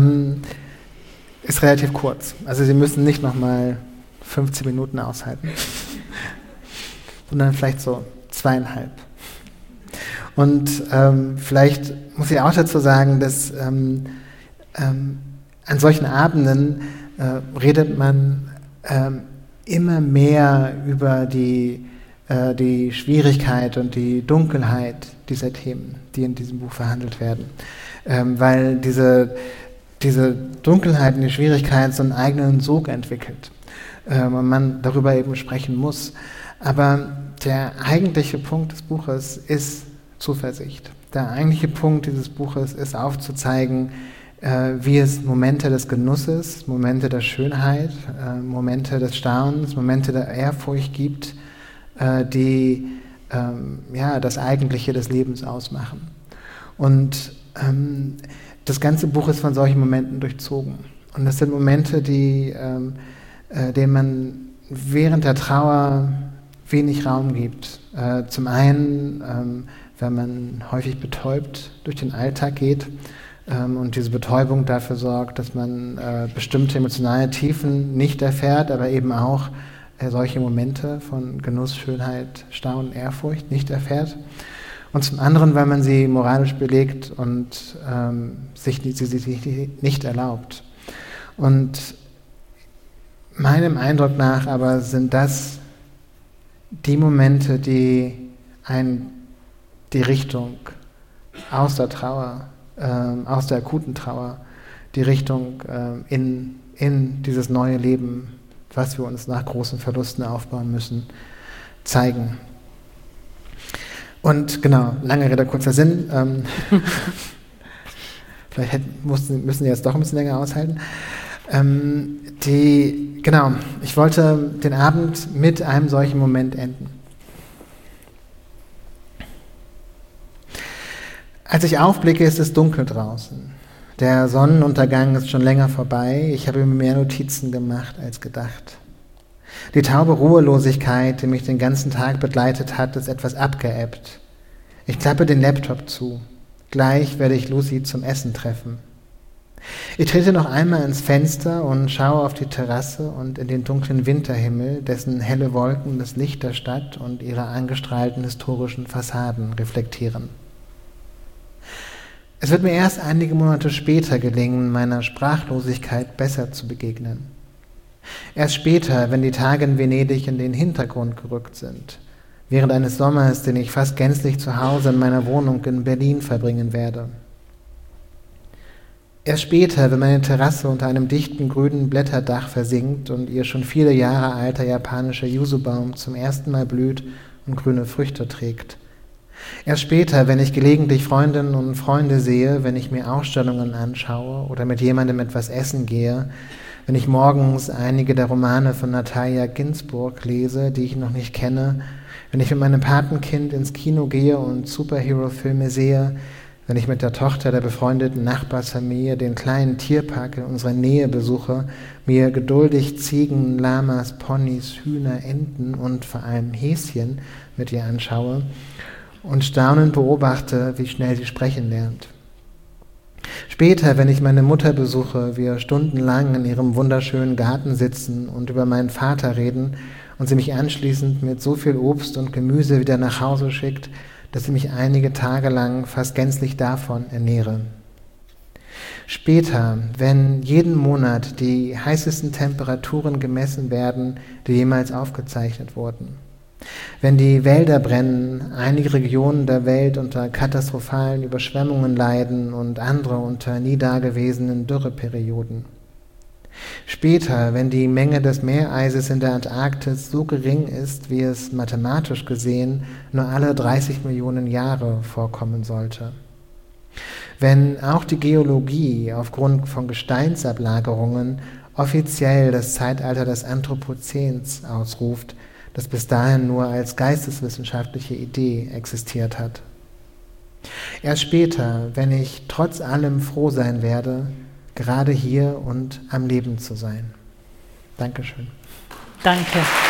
ist relativ kurz. Also Sie müssen nicht nochmal 15 Minuten aushalten, sondern vielleicht so 2,5. Und vielleicht muss ich auch dazu sagen, dass an solchen Abenden redet man immer mehr über die Schwierigkeit und die Dunkelheit dieser Themen, die in diesem Buch verhandelt werden. Weil diese Dunkelheit und die Schwierigkeit so einen eigenen Sog entwickelt und man darüber eben sprechen muss. Aber der eigentliche Punkt des Buches ist Zuversicht. Der eigentliche Punkt dieses Buches ist aufzuzeigen, wie es Momente des Genusses, Momente der Schönheit, Momente des Staunens, Momente der Ehrfurcht gibt, die das Eigentliche des Lebens ausmachen. Und das ganze Buch ist von solchen Momenten durchzogen. Und das sind Momente, denen man während der Trauer wenig Raum gibt. Zum einen, wenn man häufig betäubt durch den Alltag geht und diese Betäubung dafür sorgt, dass man bestimmte emotionale Tiefen nicht erfährt, aber eben auch solche Momente von Genuss, Schönheit, Staunen, Ehrfurcht nicht erfährt. Und zum anderen, weil man sie moralisch belegt und sich nicht erlaubt. Und meinem Eindruck nach aber sind das die Momente, die die Richtung aus der Trauer, aus der akuten Trauer, die Richtung in dieses neue Leben, was wir uns nach großen Verlusten aufbauen müssen, zeigen. Und genau, lange Rede, kurzer Sinn. Vielleicht müssen Sie jetzt doch ein bisschen länger aushalten. Ich wollte den Abend mit einem solchen Moment enden. Als ich aufblicke, ist es dunkel draußen. Der Sonnenuntergang ist schon länger vorbei. Ich habe mir mehr Notizen gemacht als gedacht. Die taube Ruhelosigkeit, die mich den ganzen Tag begleitet hat, ist etwas abgeebbt. Ich klappe den Laptop zu. Gleich werde ich Lucy zum Essen treffen. Ich trete noch einmal ins Fenster und schaue auf die Terrasse und in den dunklen Winterhimmel, dessen helle Wolken das Licht der Stadt und ihre angestrahlten historischen Fassaden reflektieren. Es wird mir erst einige Monate später gelingen, meiner Sprachlosigkeit besser zu begegnen. Erst später, wenn die Tage in Venedig in den Hintergrund gerückt sind, während eines Sommers, den ich fast gänzlich zu Hause in meiner Wohnung in Berlin verbringen werde. Erst später, wenn meine Terrasse unter einem dichten grünen Blätterdach versinkt und ihr schon viele Jahre alter japanischer Yuzu-Baum zum ersten Mal blüht und grüne Früchte trägt. Erst später, wenn ich gelegentlich Freundinnen und Freunde sehe, wenn ich mir Ausstellungen anschaue oder mit jemandem etwas essen gehe, wenn ich morgens einige der Romane von Natalia Ginzburg lese, die ich noch nicht kenne, wenn ich mit meinem Patenkind ins Kino gehe und Superhero-Filme sehe, wenn ich mit der Tochter der befreundeten Nachbarsfamilie den kleinen Tierpark in unserer Nähe besuche, mir geduldig Ziegen, Lamas, Ponys, Hühner, Enten und vor allem Häschen mit ihr anschaue und staunend beobachte, wie schnell sie sprechen lernt. Später, wenn ich meine Mutter besuche, wir stundenlang in ihrem wunderschönen Garten sitzen und über meinen Vater reden und sie mich anschließend mit so viel Obst und Gemüse wieder nach Hause schickt, dass ich mich einige Tage lang fast gänzlich davon ernähre. Später, wenn jeden Monat die heißesten Temperaturen gemessen werden, die jemals aufgezeichnet wurden. Wenn die Wälder brennen, einige Regionen der Welt unter katastrophalen Überschwemmungen leiden und andere unter nie dagewesenen Dürreperioden. Später, wenn die Menge des Meereises in der Antarktis so gering ist, wie es mathematisch gesehen nur alle 30 Millionen Jahre vorkommen sollte. Wenn auch die Geologie aufgrund von Gesteinsablagerungen offiziell das Zeitalter des Anthropozäns ausruft, das bis dahin nur als geisteswissenschaftliche Idee existiert hat. Erst später, wenn ich trotz allem froh sein werde, gerade hier und am Leben zu sein. Dankeschön. Danke.